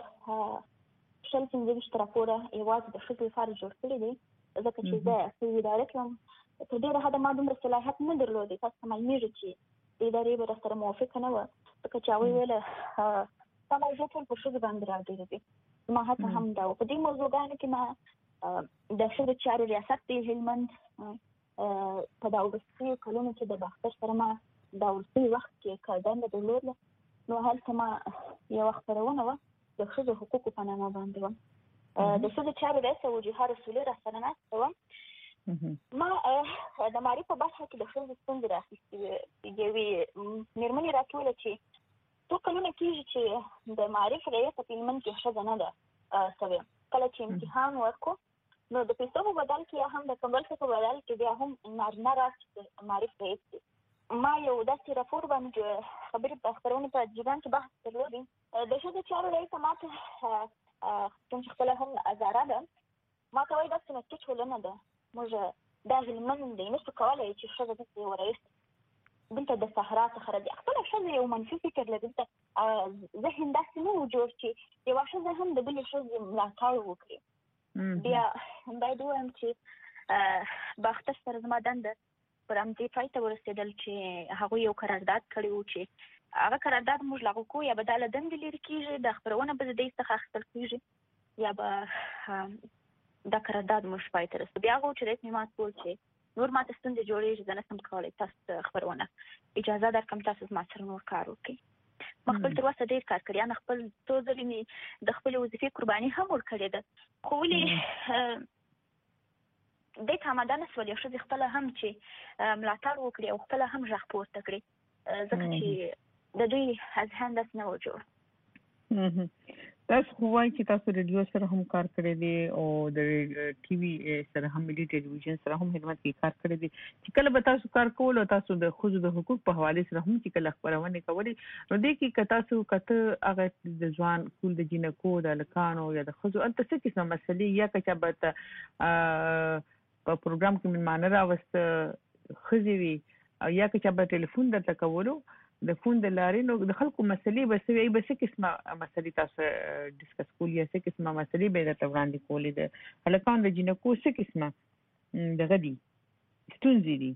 15 راپوره یوازې د ښځو لپاره جوړ کړي دي ځکه چې زه اداره کوم تر ډېره حده ما دومره صلاحیت نه درلودی تاسو ته معلومیږي چې د ادارې به راسره موافقه نه وه ځکه چې هغوی ویله دا موضوع ټول په ښځو باندې راډېره دي ما هڅه هم دا وه په دې موضوعګانو کې ما د ښځو چارو ریاست د هلمند په دا وروستیو کلونو کې د باختر سره ما دا وروستي وخت کې دنده درلوده نو هلته ما یوه خپرونه وه د ښځو حقوقو په نامه باندې وه د ښځو چارو رئیسه وجیها رسولي راسره ناسته وه ما د معارف په برخه کې د ښځو ستونزې راخیستې وې یوې مېرمنې راټوله چې څو کلونه کېږي چې د معارف رئیسه په هلمند کې ښځه نه ده سوې کله چې امتحان ورکړو نو د پیسو په بدل کې یا هم د کمبلسې په بدل کې بیا هم نارینه راشي د معارف رئیس دی ما یو داسې راپور باندې خبرې په خپرونې په جریان کې بحث درلودی د ښځو چارو رئیسه ما ته کوم چې خپله هم ازاره ده ما ته وایي دا سنتي ټولنه ده موږ دا هلمند دی نشو کولی چې ښځه دلته یو رئیس دلته د صحرا څخه راځي خپله ښځه یو منفي فکر لري دلته ذهن داسې نه و جوړ چې یوه ښځه هم د بلې ښځې ملاتړ وکړي بیا باید ووایم چې باختر سره زما دنده پر همدې پای ته ورسېدل چې هغوی یو قرارداد کړی و چې هغه قرارداد موږ لغوه کوو یا به دا له دندې لرې کېږي دا خپرونه به د دې څخه اخیستل کېږي یا به دا قرارداد موږ پای ته رسو بیا هغه و چې رئیس مې ماته وویل چې نور ماته ستونزې جوړېږي زه نشم کولی تاسو ته خپرونه اجازه درکړم تاسو زما سره نور کار وکړئ ما خپل تر اوسه ډېر کار کړی انا خپل څو ځلې مې د خپلې وظیفې قرباني هم ورکړې ده خو ولې دې ته اماده نه شول یو ښځې خپله هم چې ملاتړ وکړي او خپله هم غږ پورته کړي ځکه چې د دوی اذهان داسې نه و جوړ تاسو خو وایي چې تاسو ریډیو سره هم کار کړی دی او د ټي وي سره هم ملي ټلویزیون سره هم خدمت کې کار کړی دی چې کله به تاسو کار کول او تاسو د ښځو د حقوق په حواله سره هم چې کله خبرونه کولې نو دې کې که تاسو کته هغه د ځوان کول د جنکو د لکانو یا د ښځو انت څه قسم مسلې یا که به په پروګرام کې مېلمانه راوسته ښځې وي یا که به ټلیفون درته کولو د فون د لارې نو د خلکو مسلې به څه وي به څه قسمه مسلې تاسو ډسکس کول یا څه قسمه مسلې به درته وړاندې کولې د هلکانو د جنکو څه قسمه دغه دي ستونزې دي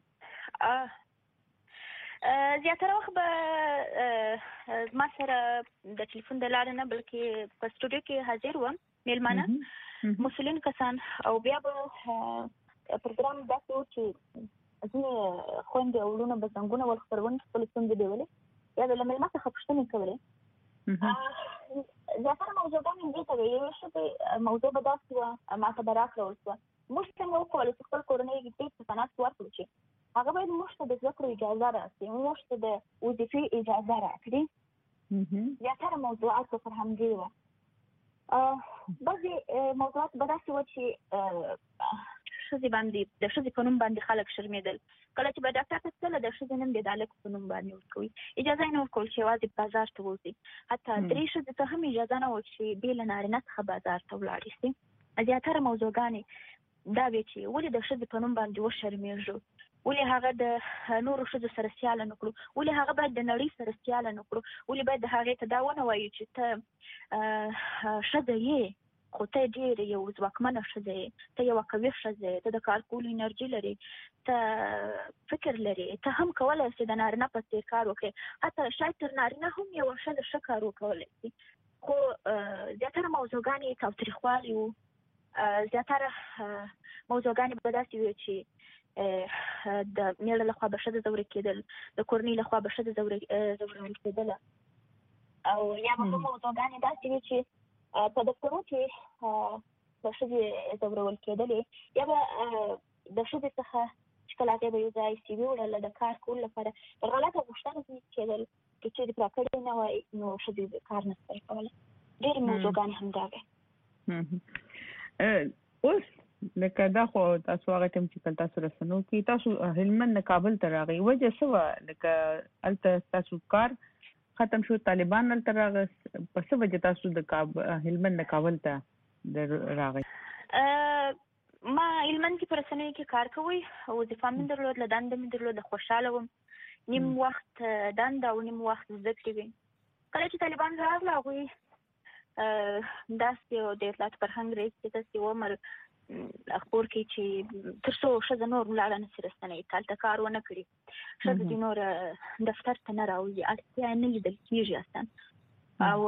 زیاتره وخت به زما سره د ټلیفون د لارې نه بلکې په سټوډیو کې حاضر وم میلمانه مسؤلین کسان او بیا به پروګرام داسې و چې ځینې خویندې او وروڼه به زنګونه ول خپرونې خپلې ستونزې به ویلې یا به له مېلمه څخه پوښتنې کولې زیاتره موضوعګانې همدې ته وې یوې ښځې موضوع به داسې وه ما ته به راکړل شوه موږ څنګه وکولی چې خپل کورنۍ کې صنعت ورکړو چې هغه باید موږ ته د زده کړو اجازه راکړي موږ ته د وظیفې اجازه راکړي زیاتره موضوعات به پر همدې وه بعضې موضوعات به داسې وه چې ښځې باندې د ښځې په نوم باندې خلک شرمېدل. کله چې به ډاکټر ته تلله د ښځې نوم د هلک په نوم باندې ورکوي. اجازه یې نه ورکول چې یوازې بازار ته ووځي. حتی 3 ښځې ته هم اجازه نه وه چې بې له نارینه څخه بازار ته ولاړې شي. زیاتره موضوعګانې دا وې چې ولې د ښځې په نوم باندې وشرمېږو، ولې هغه د نورو ښځو سره سیاله نه کړو، ولې هغه باید د نړۍ سره سیاله نه کړو، ولې باید د هغې ته دا ونه وایو چې ته ښځه یې خو ته ډېر یو ځواکمنه ښځه یې، ته یوه قوي ښځه یې، ته د کار کولو انرژي لري، ته فکر لري، ته هم کولی شې د نارینه په څېر کار وکړې، حتی شاید تر نارینه هم یوه ښځه ښه کار وکولی شي. خو زیاتره موضوعګانې تاوتریخوالي وو. زیاتره موضوعګانې به داسې وي چې د میړه لخوا به ښځه ځوری کېدل، د کورنۍ لخوا به ښځه ځورول کېدله، او یا به موضوعګانې داسې وي چې په دفترو کې به ښځې ځورول کېدلې، یا به د ښځې څخه چې کله هغې به یو ځای سي وي وړله د کار کولو لپاره پر غلطه غوښتنه ځینې کېدل، که چېرې پوره کړې نه وای نو ښځې کار نه شوی کولی. ډېرې موضوعګانې همدا وې. اوس لکه دا خو تاسو هغه ټیم چې کله تاسو رسنو کې تاسو هلمند نه کابل ته راغی، وجه څه وه؟ لکه هلته تاسو کار ختم شو، طالبان هلته راغی، په څه وجه تاسو د هلمند نه کابل ته راغی؟ ما هلمند کې په رسنیو کې کار کوی، وظیفه مې درلود، له دنده مې درلوده، خوشحاله وم. نیم وخت دنده او نیم وخت زده کړې وې. کله چې طالبان راغله هغوی داسې د اطلاعاتو فرهنګ رئیس چې داسې ومر خپور کړي چې تر څو ښځه نور ولاړه نه شي رسنۍ ته، هلته کار ونه کړي، ښځه دې نور دفتر ته نه راوځي، اړتیا یې نه لیدل کېږي اصلا. او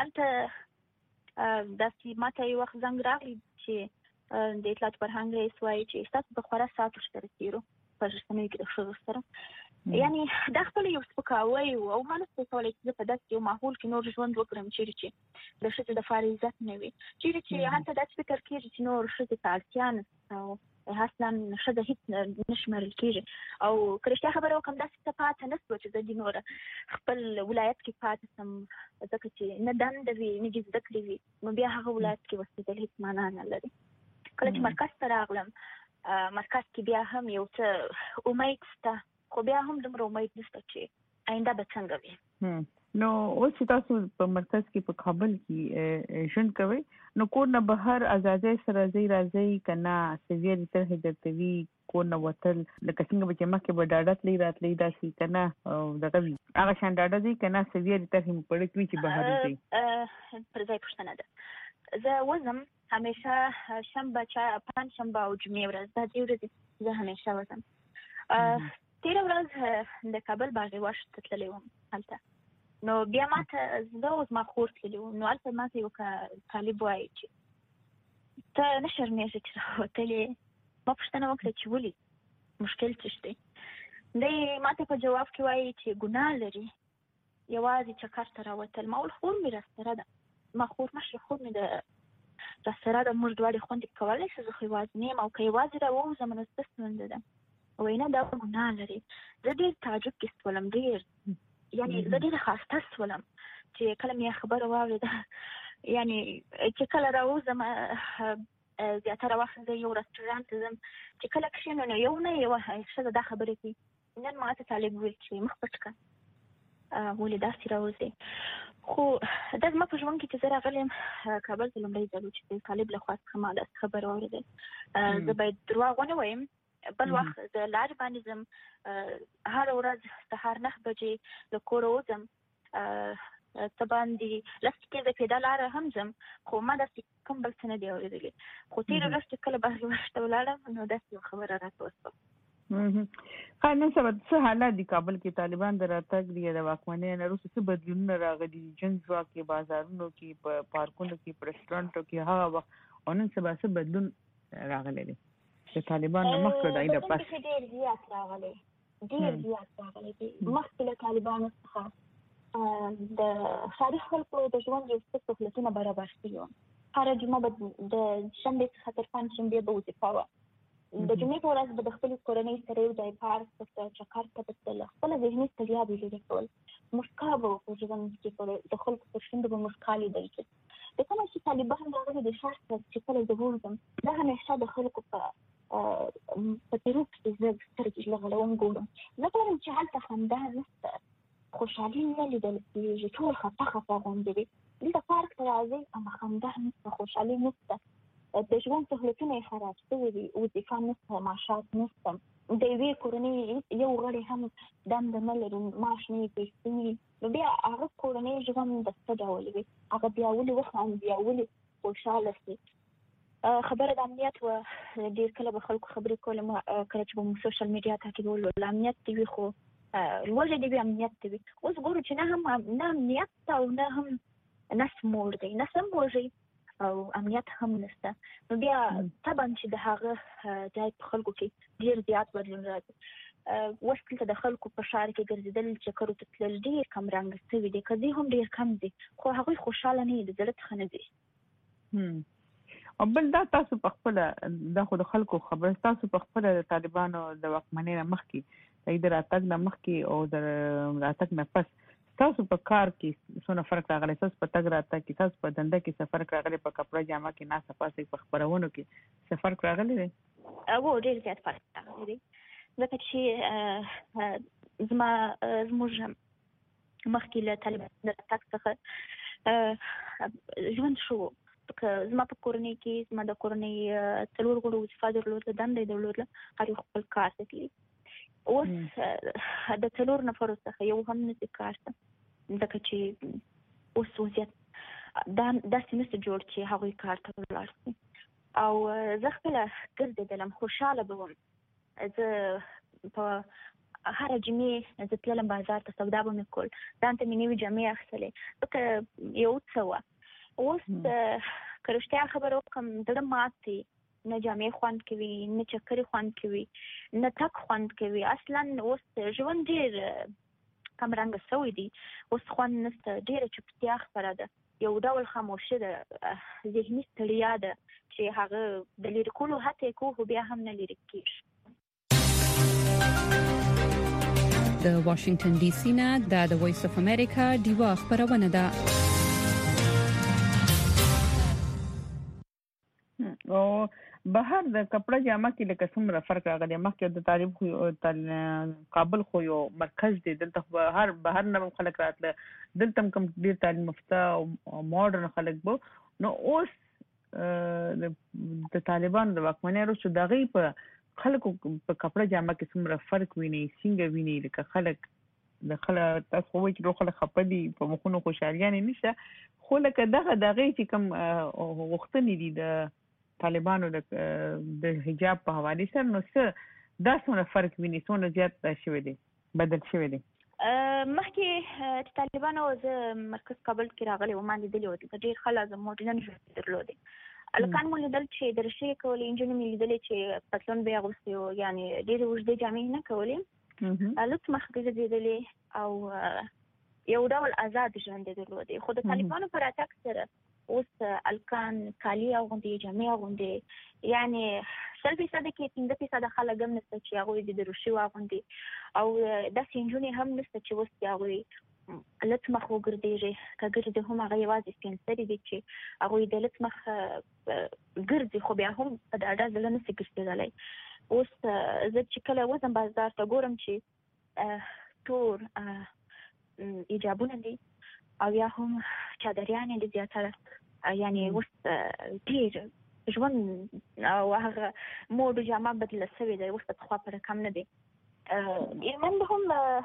هلته داسې ما ته یو وخت زنګ راغلی چې د اطلاعاتو فرهنګ رئیس وایي چې ستاسو په خورا ساعتو سره تېرو په رسنیو کې د ښځو سره. یعنې دا خپله یو سپکاوی و، او ما نه شوی کولی چې زه په داسې یو ماحول کې نور ژوند وکړم چېرې چې د ښځې دپاره عزت نه وي، چېرې چې هلته داسې فکر کېږي چې نور ښځې ته اړتیا نشته او اصلا ښځه هېڅ نه شمېرل کېږي. او که رښتیا خبره وکړم داسې څه پاته نه شوه چې زه دې نوره خپل ولایت کې پاته شم، ځکه چې نه دنده وي نه دې زده کړې وي، نو بیا هغه ولایت کې اوسېدل هېڅ معنا نه لري. کله چې مرکز ته راغلم، مرکز کې بیا هم یو څه امید شته، خو بیا هم دومره امید نشته چې آینده به څنګه وي. نو اوس چې تاسو په مرکز کې په کابل کې ژوند کوئ، نو کور نه بهر ازادۍ سره ځئ راځئ که نه سویرې طرحې درته وي کور نه وتل، لکه څنګه به چې مخکې به ډاډه تلئ راتلئ داسې که نه دغه وي هغه شان ډاډه ځئ که نه سویرې طرحې مو په ډک وي چې بهر وځئ؟ پر ځای پوښتنه ده. زه وځم همیشه شنبه، پنجشنبه او جمعې ورځ، دا دې ورځې زه همیشه وځم. تېره ورځ د کابل باغ واش ته تللی وم هلته، نو بیا ما ته زه او زما خور تللی وم، نو هلته ما ته یو طالب وایي چې ته نه شرمېږې چې راوتلې؟ ما پوښتنه وکړه چې ولې، مشکل څه شته؟ دی ما ته په جواب کې وایي چې ګناه لري یوازې چکر ته راوتل. ما ویل خور مې راسره ده، ما خور مشره خور مې ده راسره ده، موږ دواړې خوندې کولی شو، زه خو یوازې نه یم، او که یوازې راووځم نو څه ستونزه ده؟ وینا دا ګناه لري. زه ډېر تعجب کې شولم، ډېر یعنې زه ډېره خاسته شولم چې کله مې خبره واورېده. یعنې چې کله راوځم زیاتره وخت زه یو رسټورانټ ته ځم، چې کله کښېنو نو یو نه یوه ښځه دا خبرې کوي. نن ما ته طالب وویل چې مخ پټ کړه، ولې داسې راوځې؟ خو دا زما په ژوند کې چې زه راغلی یم کابل ته لومړی ځل و چې د طالب له خوا څخه ما داسې خبره واورېدل. زه باید دروغ ونه وایم، بل وخت د لارې باندې ځم، هره ورځ سهار 9 بجې له کوره وځم، څه باندې 10 دقیقې پیاده لاره هم ځم، خو ما داسې کوم بل څه نه دي اورېدلي. خو تېره ورځ چې کله بهر ته ولاړم نو داسې یو خبره راته وشوه. نن سبا څه حالات دي کابل کې؟ طالبان د راتګ دي د واکمنۍ نه وروسته څه بدلونونه راغلي دي؟ جنګ ځواک کې، بازارونو کې، په پارکونو کې، په رسټورانټو کې هغه وخت او نن سبا څه بدلون راغلی دی چې طالبان نه مخکې دی د پس؟ ډېر زیات راغلی، ډېر زیات راغلی دی. مخکې له طالبانو څخه د ښاري خلکو د ژوند یو څه سهولتونه برابر شوي وو. هره جمعه به د شنبې څخه تر پنجشنبې به وظیفه وه. د جمعې په ورځ به د خپلې کورنۍ سره یو ځای پارک ته، چکر ته به تلل، خپله ذهني ستړیا به لرې کول، مسکا به په ژوند کې د خلکو پر شونډو به مسکا لیدل کېد. د کومه چې طالبان راغلي د شهر چې کله د ورځم دا همیشه د خلکو په تیروب کې زه سترګې لغړوم ګورم زه غواړم چې هلته خندا نشته خوشحالي نه لیدل کېږي ټول خفه غوندې وي دلته پارک ته راځئ اما خندا نشته خوشحالي نشته د ژوند سهولتونه یې خراب شوي دي وظیفه نشته معاشات نشته د یوې کورنۍ یو غړی هم دنده نه لري معاش نه وي پیسې نه وي نو بیا هغه کورنۍ ژوند د څه ډول وي هغه بیا ولې وخاندي بیا ولې خوشحاله شي خبره د امنیت و ډېر کله به خلکو خبرې کولې کله چې به مو سوشل میډیا تعقیبول امنیت دی وي خو لوږه دی وي امنیت دی وي اوس ګورو چې نه امنیت او نه هم نس موړ دی نس هم وږي او امنیت هم نشته نو بیا طبعا چې د هغه ځای په خلکو کې ډېر زیات بدلون راځي اوس دلته د خلکو په ښار کې ګرځېدل چکرو ته تلل ډېر کم رنګه شوي دي که هم ډېر کم دي خو هغوی خوشحاله نه دي د زړه څخه نه دي او بل دا تاسو په خپله دا خو د خلکو خبره تاسو په خپله د طالبانو د واکمنۍ نه مخکې د راتګ نه مخکې او د راتګ نه پس تاسو په کار کې څونه فرق راغلی تاسو په تګ راتګ کې تاسو په دنده کې څه فرق راغلی په کپړه جامه کې ناسته پاسې په خپرونو کې څه فرق راغلی دی ډېر زیات فرق راغلی دی ځکه چې زموږ مخکې له طالبانو د راتګ څخه ژوند شو زما په کورنۍ کې زما د کورنۍ 4 غړو وظیفه درلوده دنده یې درلوده هر یو خپل کار ته تلي اوس د 4 نفرو څخه یو هم نشي کار ته ځکه چې اوس وضعیت داسې نشي جوړ چې هغوی کار ته ولاړ شي او زه خپله ګرځېدلم خوشحاله به وم زه په هره جمعې زه تللم بازار ته سودا به مې کول ځان ته مې نوې جامې اخیستلې ځکه یو څه وه اوس که رښتیا خبره وکړم زړه مات دی نه جامې خوند کوي نه چکرې خوند کوي نه تک خوند کوي اصلا اوس ژوند ډېر کم رنګه شوی دی اوس خوند نشته ډېره چوپتیا خپره ده یو ډول خاموشي ده ذهني ستړیا ده چې هغه د لرې کولو هڅه یې کوو خو بیا هم نه لرې کېږي د واشنگټن ډي سي نه د وایس اف امریکا ډیوا خبرونه ده او بهر د کپړه جامه کې لکه څومره فرق راغلی مخکې د تعلیم کابل خو یو مرکز دی دلته بهر نه خلک راتله دلته کوم ډیر تعلیم یافته او ماډرن خلک بو نو اوس د طالبانو د واکمنۍ وروسته د هغوی په خلکو په کپړه جامه کې څومره فرق ویني څنګه ویني لکه خلک د خلک تاسو وایي چې خلک خپه دي په مخونو خوشحالیانې نشته خو لکه دغه د هغوی چې کوم غوښتنې دي د طالبانو د حجاب په حواله سره نو څه دا څونه فرق ویني څونه زیات شوی دی بدل شوی دی مخکې طالبانو زه مرکز کابل کې راغلی وم ما لیدلي وو دلته ډېر ښه لازم مډرن ژوند درلودې هلکان مو لیدل چې د رشې کولې نجونې مې لیدلې چې پتلون به یې اغوستی وو یعنې ډېرې اوږدې جامې نه کولې لږ مخ ګرځېدلې او یو ډول آزاد ژوند یې درلودې خو د طالبانو په راتګ سره اوس الکان کالي اغوندي جامې اغوندي یعنی 100% کې 5% خلک هم نشته چې هغه د روشي واغوندي او د سینجونی هم نشته چې اوس هغه لټ مخ وګرځي کګر د هم هغه یوازې سپینسري دي چې هغه د لټ مخ ګرځي خو بیا هم په ډاډه ځل نه سګرځي اوس زه چې کله وزم بازار ته ګورم چې تور ایجابونه دي او یا هم چادریانې دي زیاتره یعنی اوس ډېر ژوند او هغه موډ جامه بدله شوې ده اوس په خوا پر کم نه دي ایمن هم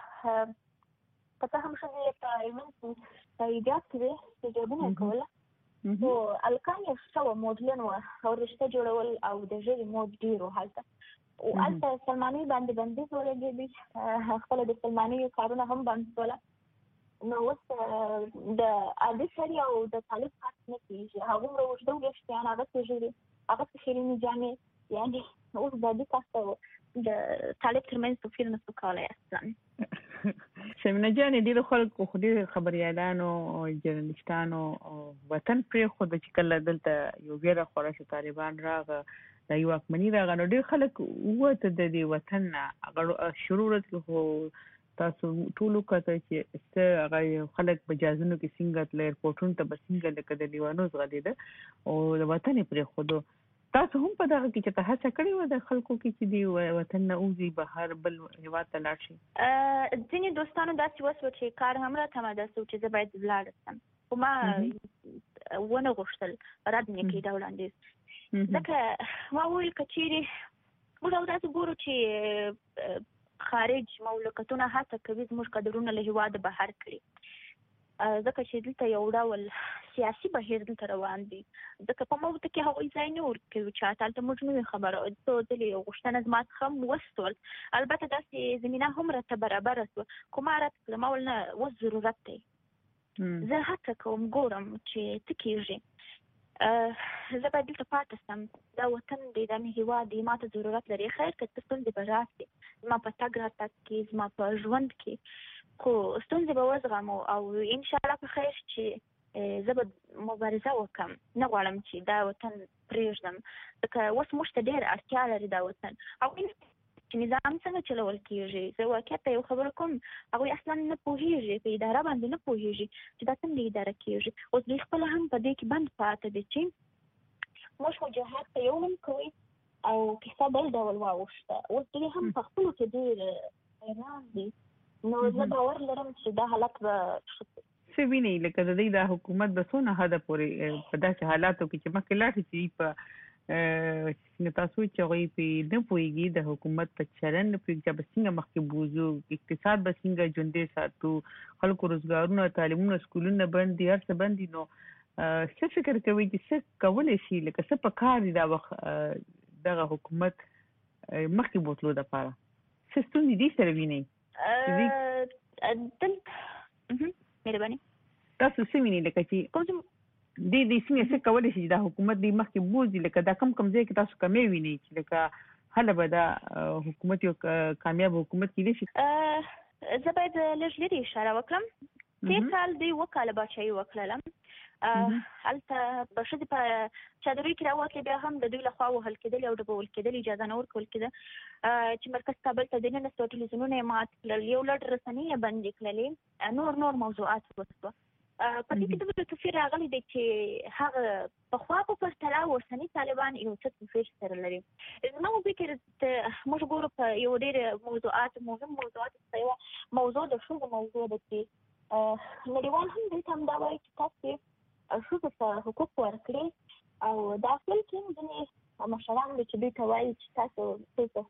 پته هم ښځې لکه ایمن په ایجاب کې دی ایجابونه یې کوله خو الکان یې ښه وه موډلن وه او رشته جوړول او د ژبې موډ ډېر و هلته او هلته سلماني باندې بندیز ولګېدی خپله د سلماني کارونه هم بند شوله نو اوس د عادي سړي او د طالب فرق نه کېږي هغومره اوږده ویښتان هغسې ژیړې هغسې خیرینې جامې یعنې اوس د عادي کس او د طالب ترمنځ توپیر نشو کولی اصلا شمینه جانې ډېرو خلکو خو ډېر خبریالانو او جرنالستانو وطن پرېښوده چې کله دلته یو ویره خوره شو طالبان راغه د یو واکمني راغله نو ډېر خلک ووته د دې وطن نه شروع ورځ خو تاسو ټول کته چې څه هغه خلک په جازونو کې څنګه تل ایرپورټونو ته بسنګ لکه د لیوانو زغلیده او د وطن پرې خودو تاسو هم په دغه کې چې ته هڅه کړې و د خلکو کې چې دی وطن نه اوزي بهر بل هیواد ته لاړ شي ځینې دوستانو داسې وسو چې کار هم راته ما داسې چې زه باید ولاړ شم خو ما ونه غوښتل رد نه کړی دا وړاندیز ځکه ما ویل کچېرې موږ تاسو ګورو چې خارج مملکتونه هڅه کوي زموږ قدرونه له هیواده بهر کړي ځکه چې دلته یو ډول سیاسي بهیر دلته روان دي ځکه په موږ ته کې هغوی ځای نه ورکوي چې هلته موږ نه خبره څه دلې غوښتنه زما څخه هم وستول البته داسې زمینه هم راته برابره شوه خو ما رد کړه ما ویل نه اوس ضرورت دی زه هڅه کوم ګورم چې څه کېږي زه باید دلته پاتې شم دا وطن دی دا مې هیواد دی ما ته ضرورت لري خیر که څه ستونزې به راشي زما په تګ راتګ کې زما په ژوند کې خو ستونزې به وزغمو او انشاءالله په خیر چې زه به مبارزه وکړم نه غواړم چې دا وطن پرېږدم ځکه اوس موږ ته ډېر اړتیا لري دا وطن هغوی چې نظام څنګه چلول کېږي زه واقعیت ته یو خبره کوم هغوی اصلا نه پوهېږي په اداره باندې نه پوهېږي چې دا څنګه اداره کېږي اوس دوی خپله هم په دې کې بند پاته دي چې موږ خو جهاد ته یو نوم کوي او کیسه بل ډول واوښته اوس دوی هم په خپلو کې ډېر حیران دي نو زه باور لرم چې دا حالت به څه ویني لکه د دې د حکومت د څونه حده پورې په داسې حالاتو کې چې مخکې لاړ شي په تاسو چې غوي په نه پويږي د حکومت په چلن په چې بسنګ مخکې بوزو اقتصاد بسنګ ژوندې ساتو خلکو روزګارونه تعلیمونه سکولونه باندې هر څه باندې نو څه فکر کوي چې څه کولای شي لکه څه په کار دی دا وخت دغه حکومت مخکې بوتلو د پاره څه ستونزې دي سره ویني مهرباني تاسو څه ویني لکه چې دې څنګه څه کولای شي دا حکومت دې مخکې بوزي لکه دا کم ځای کې تاسو کمې ویني چې لکه هله به دا حکومت یو کامیاب حکومت کېدای شي زه باید لږ لرې اشاره وکړم تېر کال دوی 2 کاله بادشاهي وکړله هلته به ښځې په چادرۍ کې راوتلې بیا هم د دوی لخوا وهل کېدلې او ډبول کېدلې اجازه نه ورکول کېده چې مرکز کابل ته دننه سوه ټلویزیونونه یې مات کړل یو لړ رسنۍ یې بندې کړلې نور موضوعات وسوه په دې کې دومره توپیر راغلی دی چې هغه پخوا په پرتله اوسني طالبان یو څه توپیر سره لري زما په فکر موږ ګورو په یو ډېر مهم موضوعات څخه یوه موضوع د ښځو موضوع ده چې نړیوال هم دلته هم دا وایي چې تاسې ښځو ته حقوق ورکړي او دا اصل کې ځینې مشران دي چې دوی ته وایي چې تاسو څه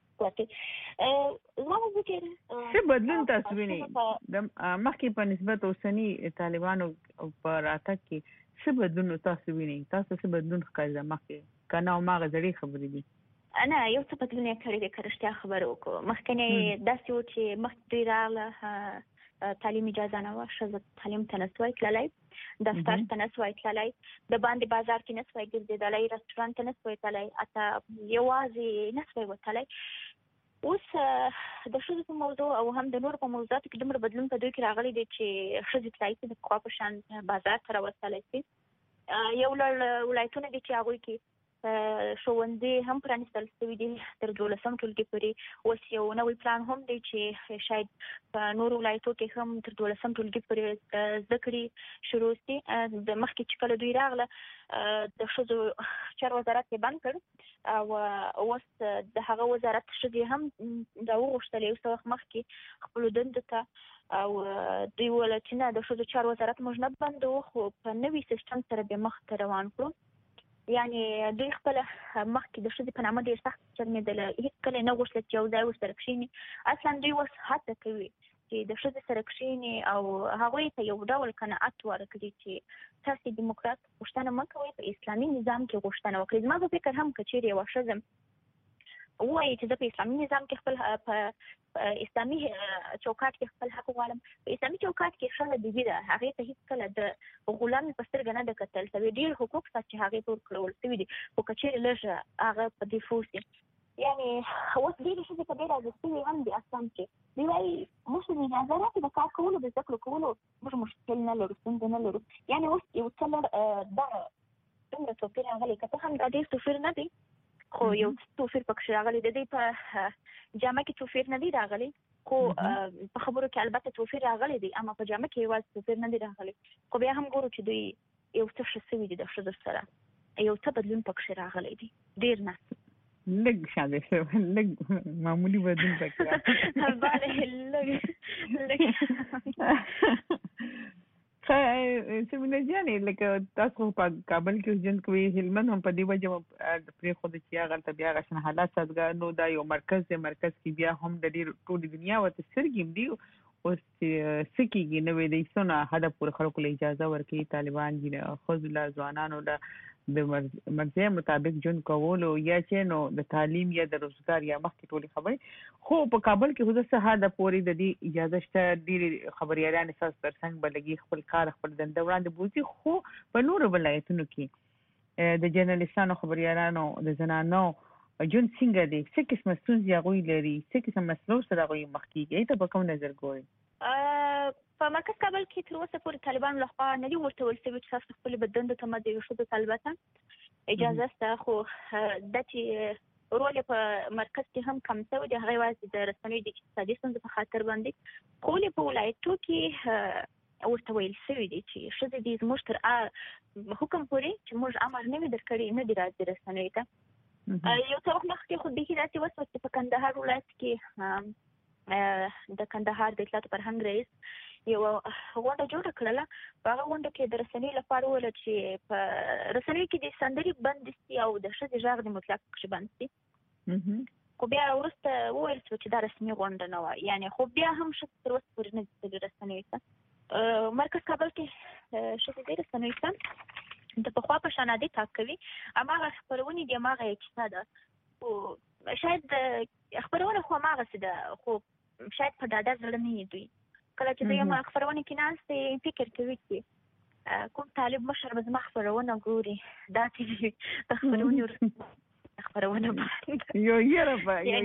وکړئ زما په فکر څه بدلون تاسو وینئ د مخکې په نسبت اوسني طالبانو په راتګ کې څه بدلون تاسو وینئ تاسو څه بدلون ښکاري د مخکې که نه هماغه زړې خبرې دي نه یو څه بدلون یې کړی دی که رښتیا خبره وکړو مخکنی داسې و چې مخکې دوی راغله تعلیم اجازه نه وه ښځه تعلیم ته نه سوای تللی دفتر ته نه سوای تللی د باندې بازار کې نه سوای ګرځېدلی رسټورانټ ته نه سوای تللی حتی یوازې نه سوای وتلی اوس د ښځو په موضوع او هم د نورو په موضوعاتو کې دومره بدلون په دوی کې راغلی دی چې ښځې تلای شي د پخوا په شان بازار ته راوتلی شي یو لړ ولایتونه دي چې هغوی کې ښوونځي هم پرانیستل شوي دي تر 12 ټولګي پورې اوس یو نوی پلان هم دی چې شاید په نورو ولایتو کې هم تر 12 ټولګي پورې زده کړې شروع شي د مخکې چې کله دوی راغله د ښځو چارو وزارت یې بند کړ او اوس د هغه وزارت ښځې هم دا وغوښتل یو څه وخت مخکې خپلو دندو ته او دوی وویل چې نه د ښځو چارو وزارت موږ نه بندوو خو په نوي سیسټم سره بیا مخته روان کړو یعنی دوی خپله مخکې د ښځې په نامه ډېر سخت چلمېدله هېڅ کله یې نه غوښتل چې یو ځای ورسره کښېني اصلا دوی اوس هڅه کوي چې د ښځې سره کښېني او هغوی ته یو ډول قناعت ورکړي چې تاسې ډیموکرات غوښتنه مه کوئ په اسلامي نظام کې غوښتنه وکړئ زما په فکر هم که چېرې یوه ښځه ووایي چې زه په اسلامي نظام کې خپل په اسلامي چوکاټ کې خپل حق غواړم په اسلامي چوکاټ کې ښځه بیبي ده هغې ته هېڅکله د غلامي په سترګه نه ده کتل شوې ډېر حقوق شته چې هغې ته ورکړل شوي دي خو که چېرې لږ هغه په دې پوه شي یعنې اوس ډېرې ښځې په دې راضي شوي هم دي اصلا چې دوی وایي موږ ته اجازه راکړي د کار کولو د زده کړو کولو موږ مشکل نه لرو ستونزه نه لرو یعنې اوس یو څه لږ دغه دومره توپیر راغلی که څه هم دا ډېر توپیر نه دی خو یو توپیر پکې راغلی د دې په جامه کې توپیر نه دی راغلی خو په خبرو کې البته توفیر راغلی دی اما په جامه کې یوازې توفیر نه دی راغلی خو بیا هم ګورو چې دوی یو څه شوي دي د ښځو سره یو څه بدلون پکې راغلی دی ډیر نه لږ شاده شو لږ معمولی بدلون پکې بله لږ سمینه جانې لکه تاسو په کابل کې ژوند کوئ هلمند هم په دې وجه پرېښوده چې هغه ته بیا هغه شان حالات سازګار نو دا یو مرکز دی مرکز کې بیا هم د ډېر ټولې دنیا ورته سترګې هم دي اوس چې څه کېږي نوې د څونه حده پورې خلکو له اجازه ورکوي طالبان دي ښځو له ځوانانو له د مرضیه مطابق ژوند کولو یا چې نو د تعلیم یا د روزګار یا مخکې ټولې خبرې خو په کابل کې خو د څه حده پورې د دې اجازه شته ډېرې خبریالانې ستاسو تر څنګ به لګي خپل کار خپل دنده وړاندې بوځي خو په نورو ولایتونو کې د جرنالستانو خبریالانو د زنانو ژوند څنګه دی څه قسمه ستونزې هغوی لري څه قسم مسلو سره هغوی مخ کېږي ته په کوم نظر ګورئ په مرکز کابل کې تر اوسه پورې طالبانو لخوا نه دي ورته ویل شوي چې تاسو خپل بدن ته مده ښځو ته البته اجازه شته خو د چې رول په مرکز کې هم کم شوی دی هغه یوازې د رسنیو د اقتصادي ستونزو په خاطر باندې خو په ولایتو کې ورته ویل شوي دي چې ښځې دې زموږ تر حکم پورې چې موږ امر نه وي درکړی نه دي راځي رسنیو ته یو څه وخت مخکې خو بیخي داسې وشوه چې په کندهار ولایت کې د کندهار د اطلاعاتو فرهنګ رئیس یو غونډه جوړه کړله په هغه غونډه کې د رسنیو لپاره وویل چې په رسنیو کې د سندرې بند شي او د ښځې غږ د مطلق پکې بند شي خو بیا وروسته وویل شو چې دا رسمي غونډه نه وه یعنې خو بیا هم ښځې تر اوسه پورې نه دي رسنیو ته مرکز کابل کې ښځې دې رسنیو ته د پخوا په شان عادي تاک کوي هماغه خپرونې دي هماغه کیسه ده خو شاید خپرونه خو هماغسې ده خو شاید په ډاډه زړه نه یې دوی کله چې دوی هم خپرونه کې ناست دی فکر کوي چې کوم طالب مشر به زما خپرونه ګوري داسې د خپرونې خپرونه یو یره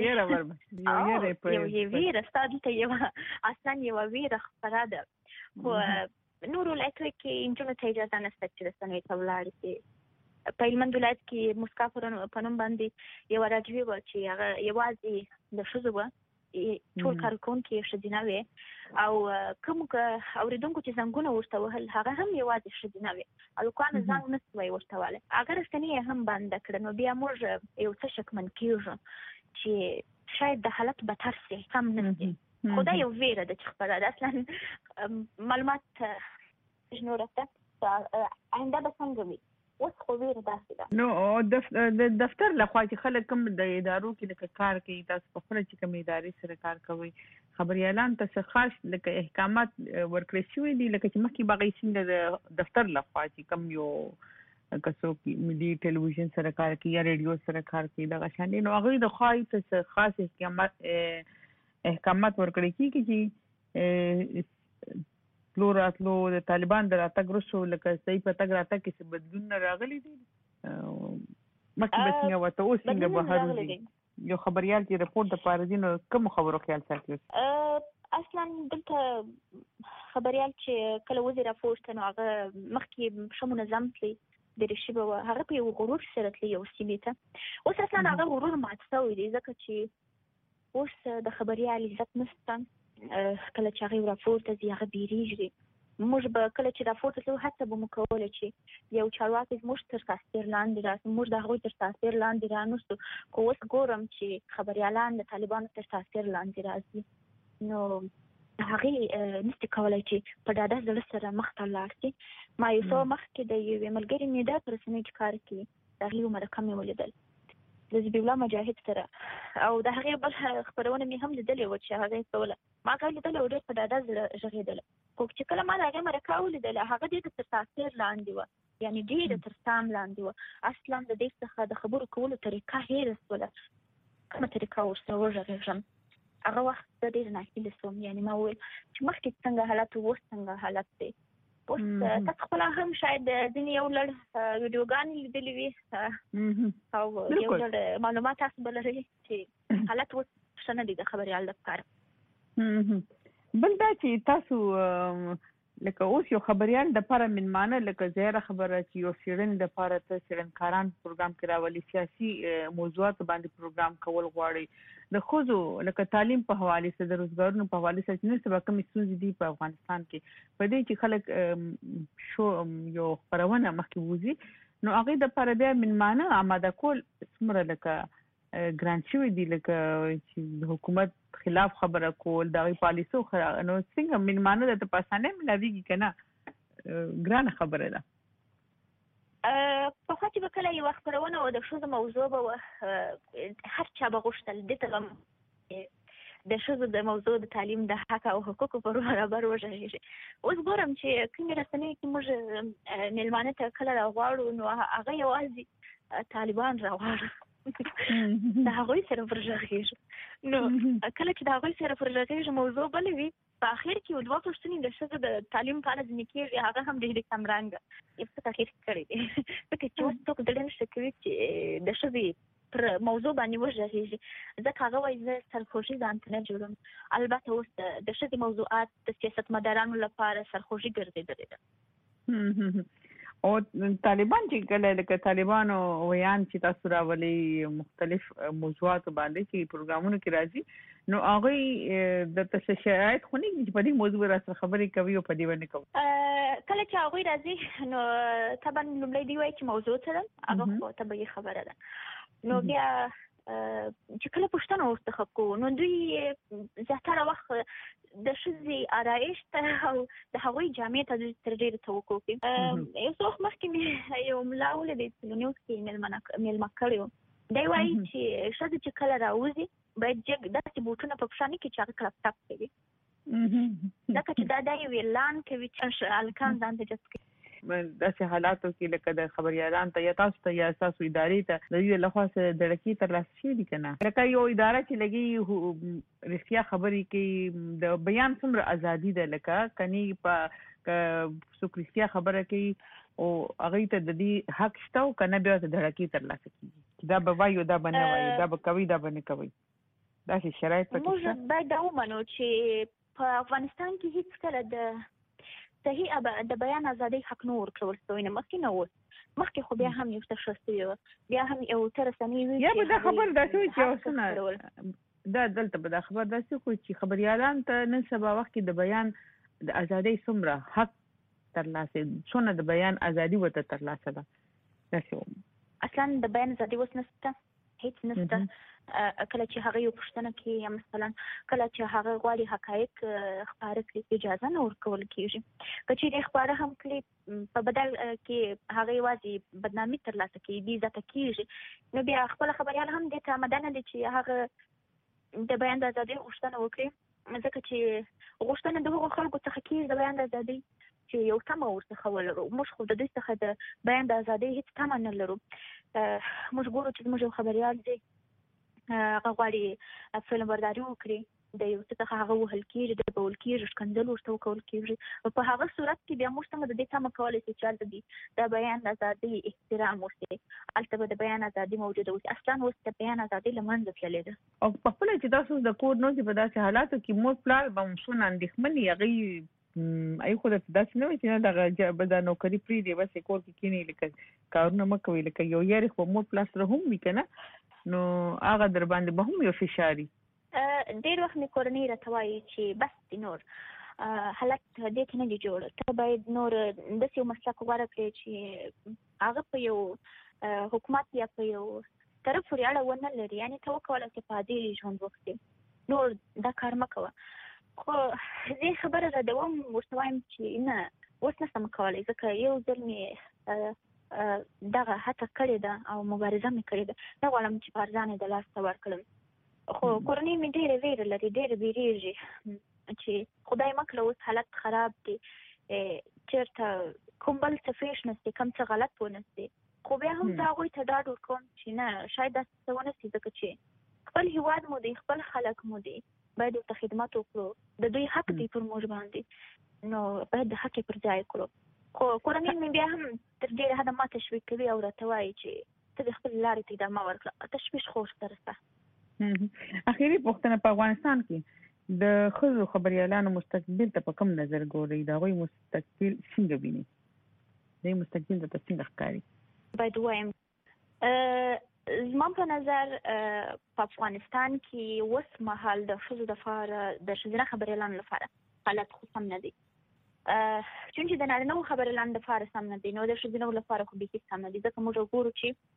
ویره ستا دلته یوه اصلا یوه ویره خپره ده خو نور ولایتونو کې نجونو ته اجازه نشته چې رسنیو ته ولاړې شي په هلمند ولایت کې مسکا په نوم باندې یوه راډیو وه چې هغه یوازې د ښځو وه ټول کارکوونکي یې ښځینه وې او کوم اورېدونکو چې زنګونه ورته وهل هغه هم یوازې ښځینه وې هلکانو زنګ نه سوی ورته وهلی هغه رسنۍ یې هم بنده کړه نو بیا موږ یو څه شکمن کېږو چې شاید د حالت بدتر شي کم نه شي خو دا یو ویره ده چې خپره ده اصلا معلومات نوره ته آینده به څنګه وي اوس خو ویره داسې ده نو د دفتر لخوا چې خلک کوم د ادارو کې لکه کار کوي تاسو په خپله چې کوم ادارې سره کار کوئ خبریالانو ته څه خاص لکه احکامات ورکړی شوي دي لکه چې مخکې به هغوی څنګه د دفتر لخوا چې کوم یو که څوک ملي ټلویزیون سره کار کوي یا ریډیو سره کار کوي دغه شان دي نو هغوی د خوا ته څه خاص احکامات ورکړی کېږي چې تلو راتلو د طالبان د راتګ وروسته لکه صحیح په تګ راتګ کې څه بدلونونه راغلي دي مخکې به څنګه ورته اوس څنګه بهر وځي یو خبریال چې رپورټ دپاره ځي نو کومو خبرو خیال ساتي اصلا دلته خبریال چې کله وځي راپورټ ته نو هغه مخکې ښه منظم تلي دریشي به وه هغه په یو غرور سره تلي یو سیمې ته اوس اصلا هغه غرور مات شوی دی ځکه چې اوس د خبریال عزت نشته کله چې هغه راپورټ ته ځي هغه بیریږي موږ به کله چې راپورټ ته ځو هڅه به مو کوله چې یو چارواکی زموږ تر تاثیر لاندې راسي موږ د هغوی تر تاثیر لاندې رانوسو خو اوس ګورم چې خبریالان د طالبانو تر تاثیر لاندې راځي نو هغې نشي کولی چې په ډاډه زړه سره مخ ته ولاړ شي ما یو څه مخکې د یوې ملګرې مېده په رسنیو کې کار کوي د هغې یو مرکه مې ولیدل د ذبیح الله مجاهد سره او د هغې بل خپرونه مې هم لیدلې وه چې هغه یې کوله ما هغه لیدله او ډېر په ډاډه زړه غږېدله خو چې کله ما د هغې مرکه ولیدله هغه ډېره تر تاثیر لاندې وه یعنې ډېره تر سام لاندې وه اصلا د دې څخه د خبرو کولو طریقه هېره شوله کومه طریقه ورسره وغږېږم هغه وخت زه ډېره ناهیله شوم یعنې ما وویل چې مخکې څنګه حالت و اوس څنګه حالت دی اوس تاسو خپله هم شاید ځینې یو لړ ویډیوګانې لیدلې وي او یو لړ معلومات تاسو به لرئ چې حالت اوس ښه نه دی د خبریال لپاره بل دا چې تاسو لکه اوس یو خبريال د لپاره منمانه لکه زیره خبره چې یو سیرن د لپاره ته سیرنکاران پروګرام کې راولي سیاسي موضوعات باندې پروګرام کول غواړي د خوځو لکه تعلیم په حواله سره د روزګارونو په حواله سره چې څه کوم ستونزې دي په افغانستان کې په دې چې خلک شو یو خبرونه مخکې وځي نو هغه د لپاره بیا منمانه آماده کول څومره لکه ګرانت شوی دی لکه چې حکومت خلاف خبره کول دغه پالیسو نو څنګه منمانه د پاسانه ملاویږي کنه ګران خبره ده په خاطر به کله یو خبرونه او د شوزه موضوع به هر چا به غوښتل د ته د شوزه د موضوع د تعلیم د حق او حقوقو پر برابر وژغېږي اوس ګورم چې کومې رسنۍ کې موږ ملمانه ته کله راغواړو نو هغه یوازې طالبان راغواړي دا هغوی سره ورژغېږي نو کله چې دا هغوی سره ورژغېږي موضوع بل وي په اخر کې یو دوه پوښتنې د ښځو د تعلیم په اړه ځینې کېږي هغه هم ډېرې کمرنګه یو څه تغیر کړی دی ځکه چې اوس څوک زړه نشته کوي چې د ښځې پر موضوع باندې وژغېږي ځکه هغه وایي زه سرخوږي ځان ته نه جوړوم البته اوس د ښځې موضوعات د سیاستمدارانو لپاره سرخوږي ګرځېدلې ده او طالبان چې کله لکه طالبانو ویان چې تاسو راولي مختلف موضوعات باندې چې پروګرامونو کې راځي نو هغه د تشریعات خونی چې په دې موضوع راځي خبرې کوي او په دې باندې کوي کله چې هغه راځي نو طبعا لومړی دی وایي چې موضوع څه ده هغه طبيعي خبره ده نو بیا چې کله پښتنه ورته کو نو دوی زیاتره وخت د شذې آرایش ته او د هغوی جامعې ته تر ډېره توقع کوي یو څه وخت مخکې یو ملا ولیدی چې نیوز کې میلمه کړی دی وایي چې ښځه چې کله راوځي باید داسې بوټونه په پښه نه کړي چې هغه کلک ټپ کوي ځکه چې دا یو اعلان کوي چې هلکان ځان ته جذب کوي داسې حالاتو کې لکه د خبريالان ته یا تاسو ته یا تاسو ادارې ته د یو لخوا سره د ډکی تر لاسه شي دي کنه لکه یو اداره چې لګي رښتیا خبرې کوي د بیان څومره ازادي ده لکه کني په سوکريستیا خبره کوي او هغه ته د دې حق شته او کنه بیا د ډکی تر لاسه کیږي دا به وایو دا بنه وایي دا به کوي دا بنه کوي دا چې شرایط پکې موږ باید دا ومنو چې په افغانستان کې هیڅ کله د صحیح د بیان ازادي حق نه ورکول شوی نه مخکې خو بیا هم یو څه شوی بیا هم یو تر سنوي یا به دا خبر دا شوی چې اوسنه دا دلته به دا خبر دا شوی چې خبريالان ته نن سبا وخت کې د بیان د ازادي څومره حق ترلاسه څونه د بیان ازادي وته ترلاسه ده دا شو اصلا د بیان ازادي وس نشته هیڅ نشته کله چې هغه یو پښتنه کې یا مثلا کله چې هغه غواړي حقایق خبره کړي اجازه نه ورکول کیږي کچې خبره هم کړي په بدل کې هغه یوازې بدنامي ترلاسه کوي دي ځکه کیږي نو بیا خپل خبريال هم د تمدن دي چې هغه د بیان د ازادي غوښتنه وکړي ځکه چې غوښتنه د هغو خلکو څخه کیږي د بیان د ازادي چې یو تمه ورڅخه ولرو موږ خو د دې څخه د بیان د ازادي هیڅ تمه نه لرو موږ ګورو چې موږ خبريال دي هغه غواړي فلم برداري وکړي د یو څه څخه هغه وهل کېږي د بول کېږي ښکنځل ورته وکول کېږي په هغه صورت کې بیا موږ څنګه د دې تمه کولی شو چې هلته دي د بیان ازادي احترام وشي هلته به د بیان ازادي موجوده وشي اصلا اوس د بیان ازادي له منځه تللې ده او په خپله چې تاسو د کور نو چې په داسې حالاتو کې مور پلار به مشونه اندېښمن هغوی ای خو داسې نه وي چې نه به دا نوکري پرېږدي بس کور کې کښېني لکه کارونه مه کوي لکه یو یارې خو مور پلار سره هم وي که نه نو هغه در باندې به هم یو فشاري ډېر وخت مې کورنۍ راته وایي چې بس دې نور حالت دې ته نه دي جوړ ته باید نور داسې یو مسلک غوره کړې چې هغه په یو حکومت یا په یو طرف پورې اړه ونه لري یعنې ته وکولی چې په عادي ژوند وکړې نور دا کار مه کوه خو زه خبره ردوم ورته وایم چې نه اوس نه شم کولی ځکه یو ځل مې دغه هڅه کړې ده او مبارزه مې کړې ده نه غواړم چې په ارزان یې د لاسته ورکړم خو کورنۍ مې ډېره ویره لري ډېره بیریږي چې خدای مه کړه اوس حالت خراب دی چېرته کوم بل څه فیش نشي کوم څه غلط ونه شي خو بیا هم زه هغوی ته ډاډ ورکوم چې نه شاید داسې څه ونه شي ځکه چې خپل هیواد مو دی خپل خلک مو دی باید ورته خدمت وکړو د دوی حق دی پر موږ باندې نو باید د حق پر ځای کړو خو کورنۍ مې بیا هم تر ډېره حده ما تشویق کوي او راته وایي چې ته د خپل لارې ته ادامه ورکړه تشویش خو ورسره شته اخیري پوښتنه په افغانستان کې د خزو خبريالانو مستقبل ته په کوم نظر ګوري دا غوي مستقبل څنګه ویني د مستقبل ته څنګه ښکاري باید وایم زما په نظر په افغانستان کې اوس مهال د خزو د فاره د شذره خبريالانو لپاره حالت خو سم نه دي چې د نارینه خبريالانو لپاره سم نه دي نو د شذره لپاره خو به سم نه دي ځکه موږ ګورو چې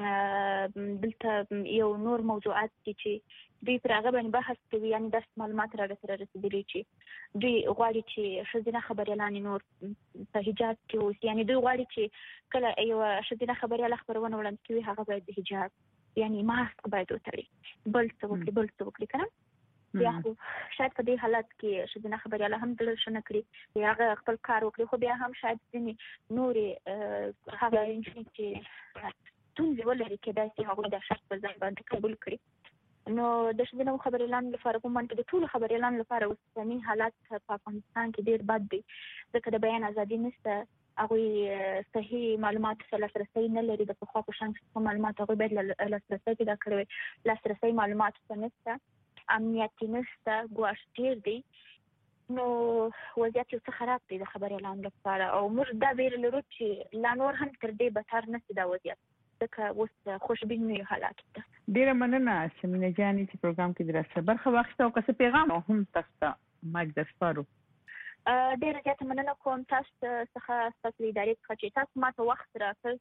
دلته یو نور موضوعات دي چې دوی پر هغه باندې بحث کوي یعنی د معلومات راغسر رسیدلي چې دوی غواړي چې شذره خبريالان نور په حجاب کې اوس یعنی دوی غواړي چې کله یو شذره خبريال خبرونه وړاندې کوي هغه باید د حجاب یعنی ماسک باید وتړي بل څه وکړي کنه بیا خو شاید په دې حالت کې شذره خبريال هم دل شنه کړی هغه خپل کار وکړي خو بیا هم شاید ځینې نور هغه چې تونځي ولري کېدای شي هغه د شرط په ځای باندې قبول کړي نو د شذره خبريالانو لپاره کوم باندې د ټول خبريالانو لپاره اوسنی حالات په افغانستان کې ډیر بد دي ځکه د بیان ازادي نشته هغه صحیح معلومات سره لاسرسي نه لري د خو په شان معلومات هغه باید لاسرسي پیدا کړي لاسرسي معلومات نشته امنیت نشته ګواښ ډیر دي نو وضعیت یو څه خراب دی د خبريالانو لپاره او موږ دا ویل لرو چې لا نور هم تر دې بدتر نشي دا وضعیت ځکه اوس خوشبینه حالات ده ډیره مننه سمینه جاني چې پروګرام کې درسته برخه واخیسته او که څه پیغام هم تاسو ته مایک درسپارو ډیره زیاته مننه کوم تاسو څخه ستاسو ادارې څخه چې تاسو ماته وخت راکړ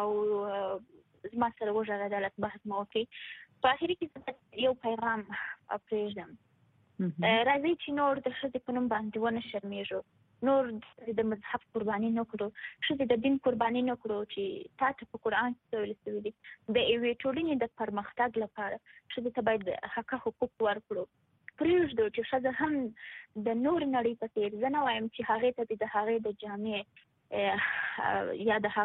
او زما سره وژغه د عدالت بحث مو وکړي په اخر کې یو پیغام پرېږدم راځي چې نور د ښځې په نوم باندې ونه شرمېږو نور د مذهب قرباني نه کړو ښځې د دین قرباني نه کړو چې تاسو په قرآن کې ویل شوي دي د یوې ټولنې د پرمختګ لپاره ښځې ته باید حق حقوق ورکړو پرېږدو چې ښځه هم د نور نړۍ په څېر زه نه وایم چې هغې ته د هغې د جامې یا د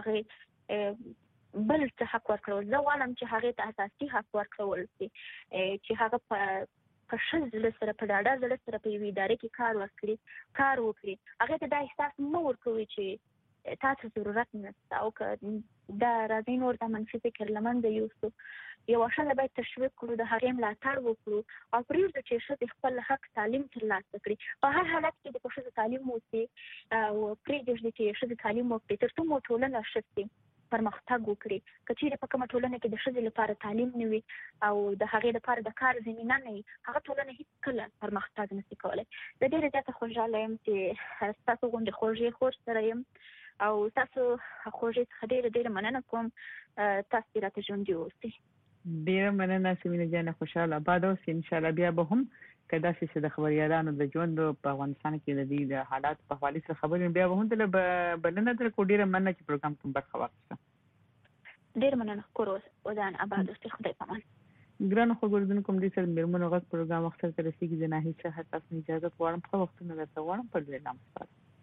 هغې بل څه حق ورکړو زه غواړم چې هغې ته اساسي حق ورکړل شي چې هغه په ښځه سره په ډاډه زړه سره په یوې ادارې کې کار وکړي هغې ته دا احساس مه ورکوي چې تاسو ضرورت نشته او که دا راځي نور د منفي فکر له منځه یوسو یوه ښځه باید تشویق کړو د هغې ملاتړ وکړو او پرېږدو چې ښځې خپل حق تعلیم ترلاسه کړي په هر حالت کې د ښځو تعلیم وشي او پرېږدي چې ښځې تعلیم وکړي تر څو مو ټولنه ښه شي پرمختګ وکړي که چیرې په کومه ټولنه کې د ښځې لپاره تعلیم نه وي او د هغې لپاره د کار زمینه نه وي هغه ټولنه هیڅکله پرمختګ نشي کولی زه ډېره زیاته خوشحاله یم چې ستاسو غوندې خوږې خور سره یم او تاسو خوږې څخه ډېره مننه کوم تاسو راته ژوندي اوسئ ډېره مننه سمینه جانه خوشحاله آباد اوسئ انشاءالله بیا به هم که داسې څه د خبريالانو د ژوند په افغانستان کې د دې د حالات په حواله سره خبرې بیا به هم د بلنه درکو ډېره مننه چې پروګرام کې برخه واخیسته ډېره مننه کور ودان آباد اوسئ خدای پامان ګرانو خبردونکو دې سره میرمنو غږ پروګرام وخت سره رسیدي د ناهي څخه تاسو اجازه غواړم په وختونو درته غواړم په دې نام سره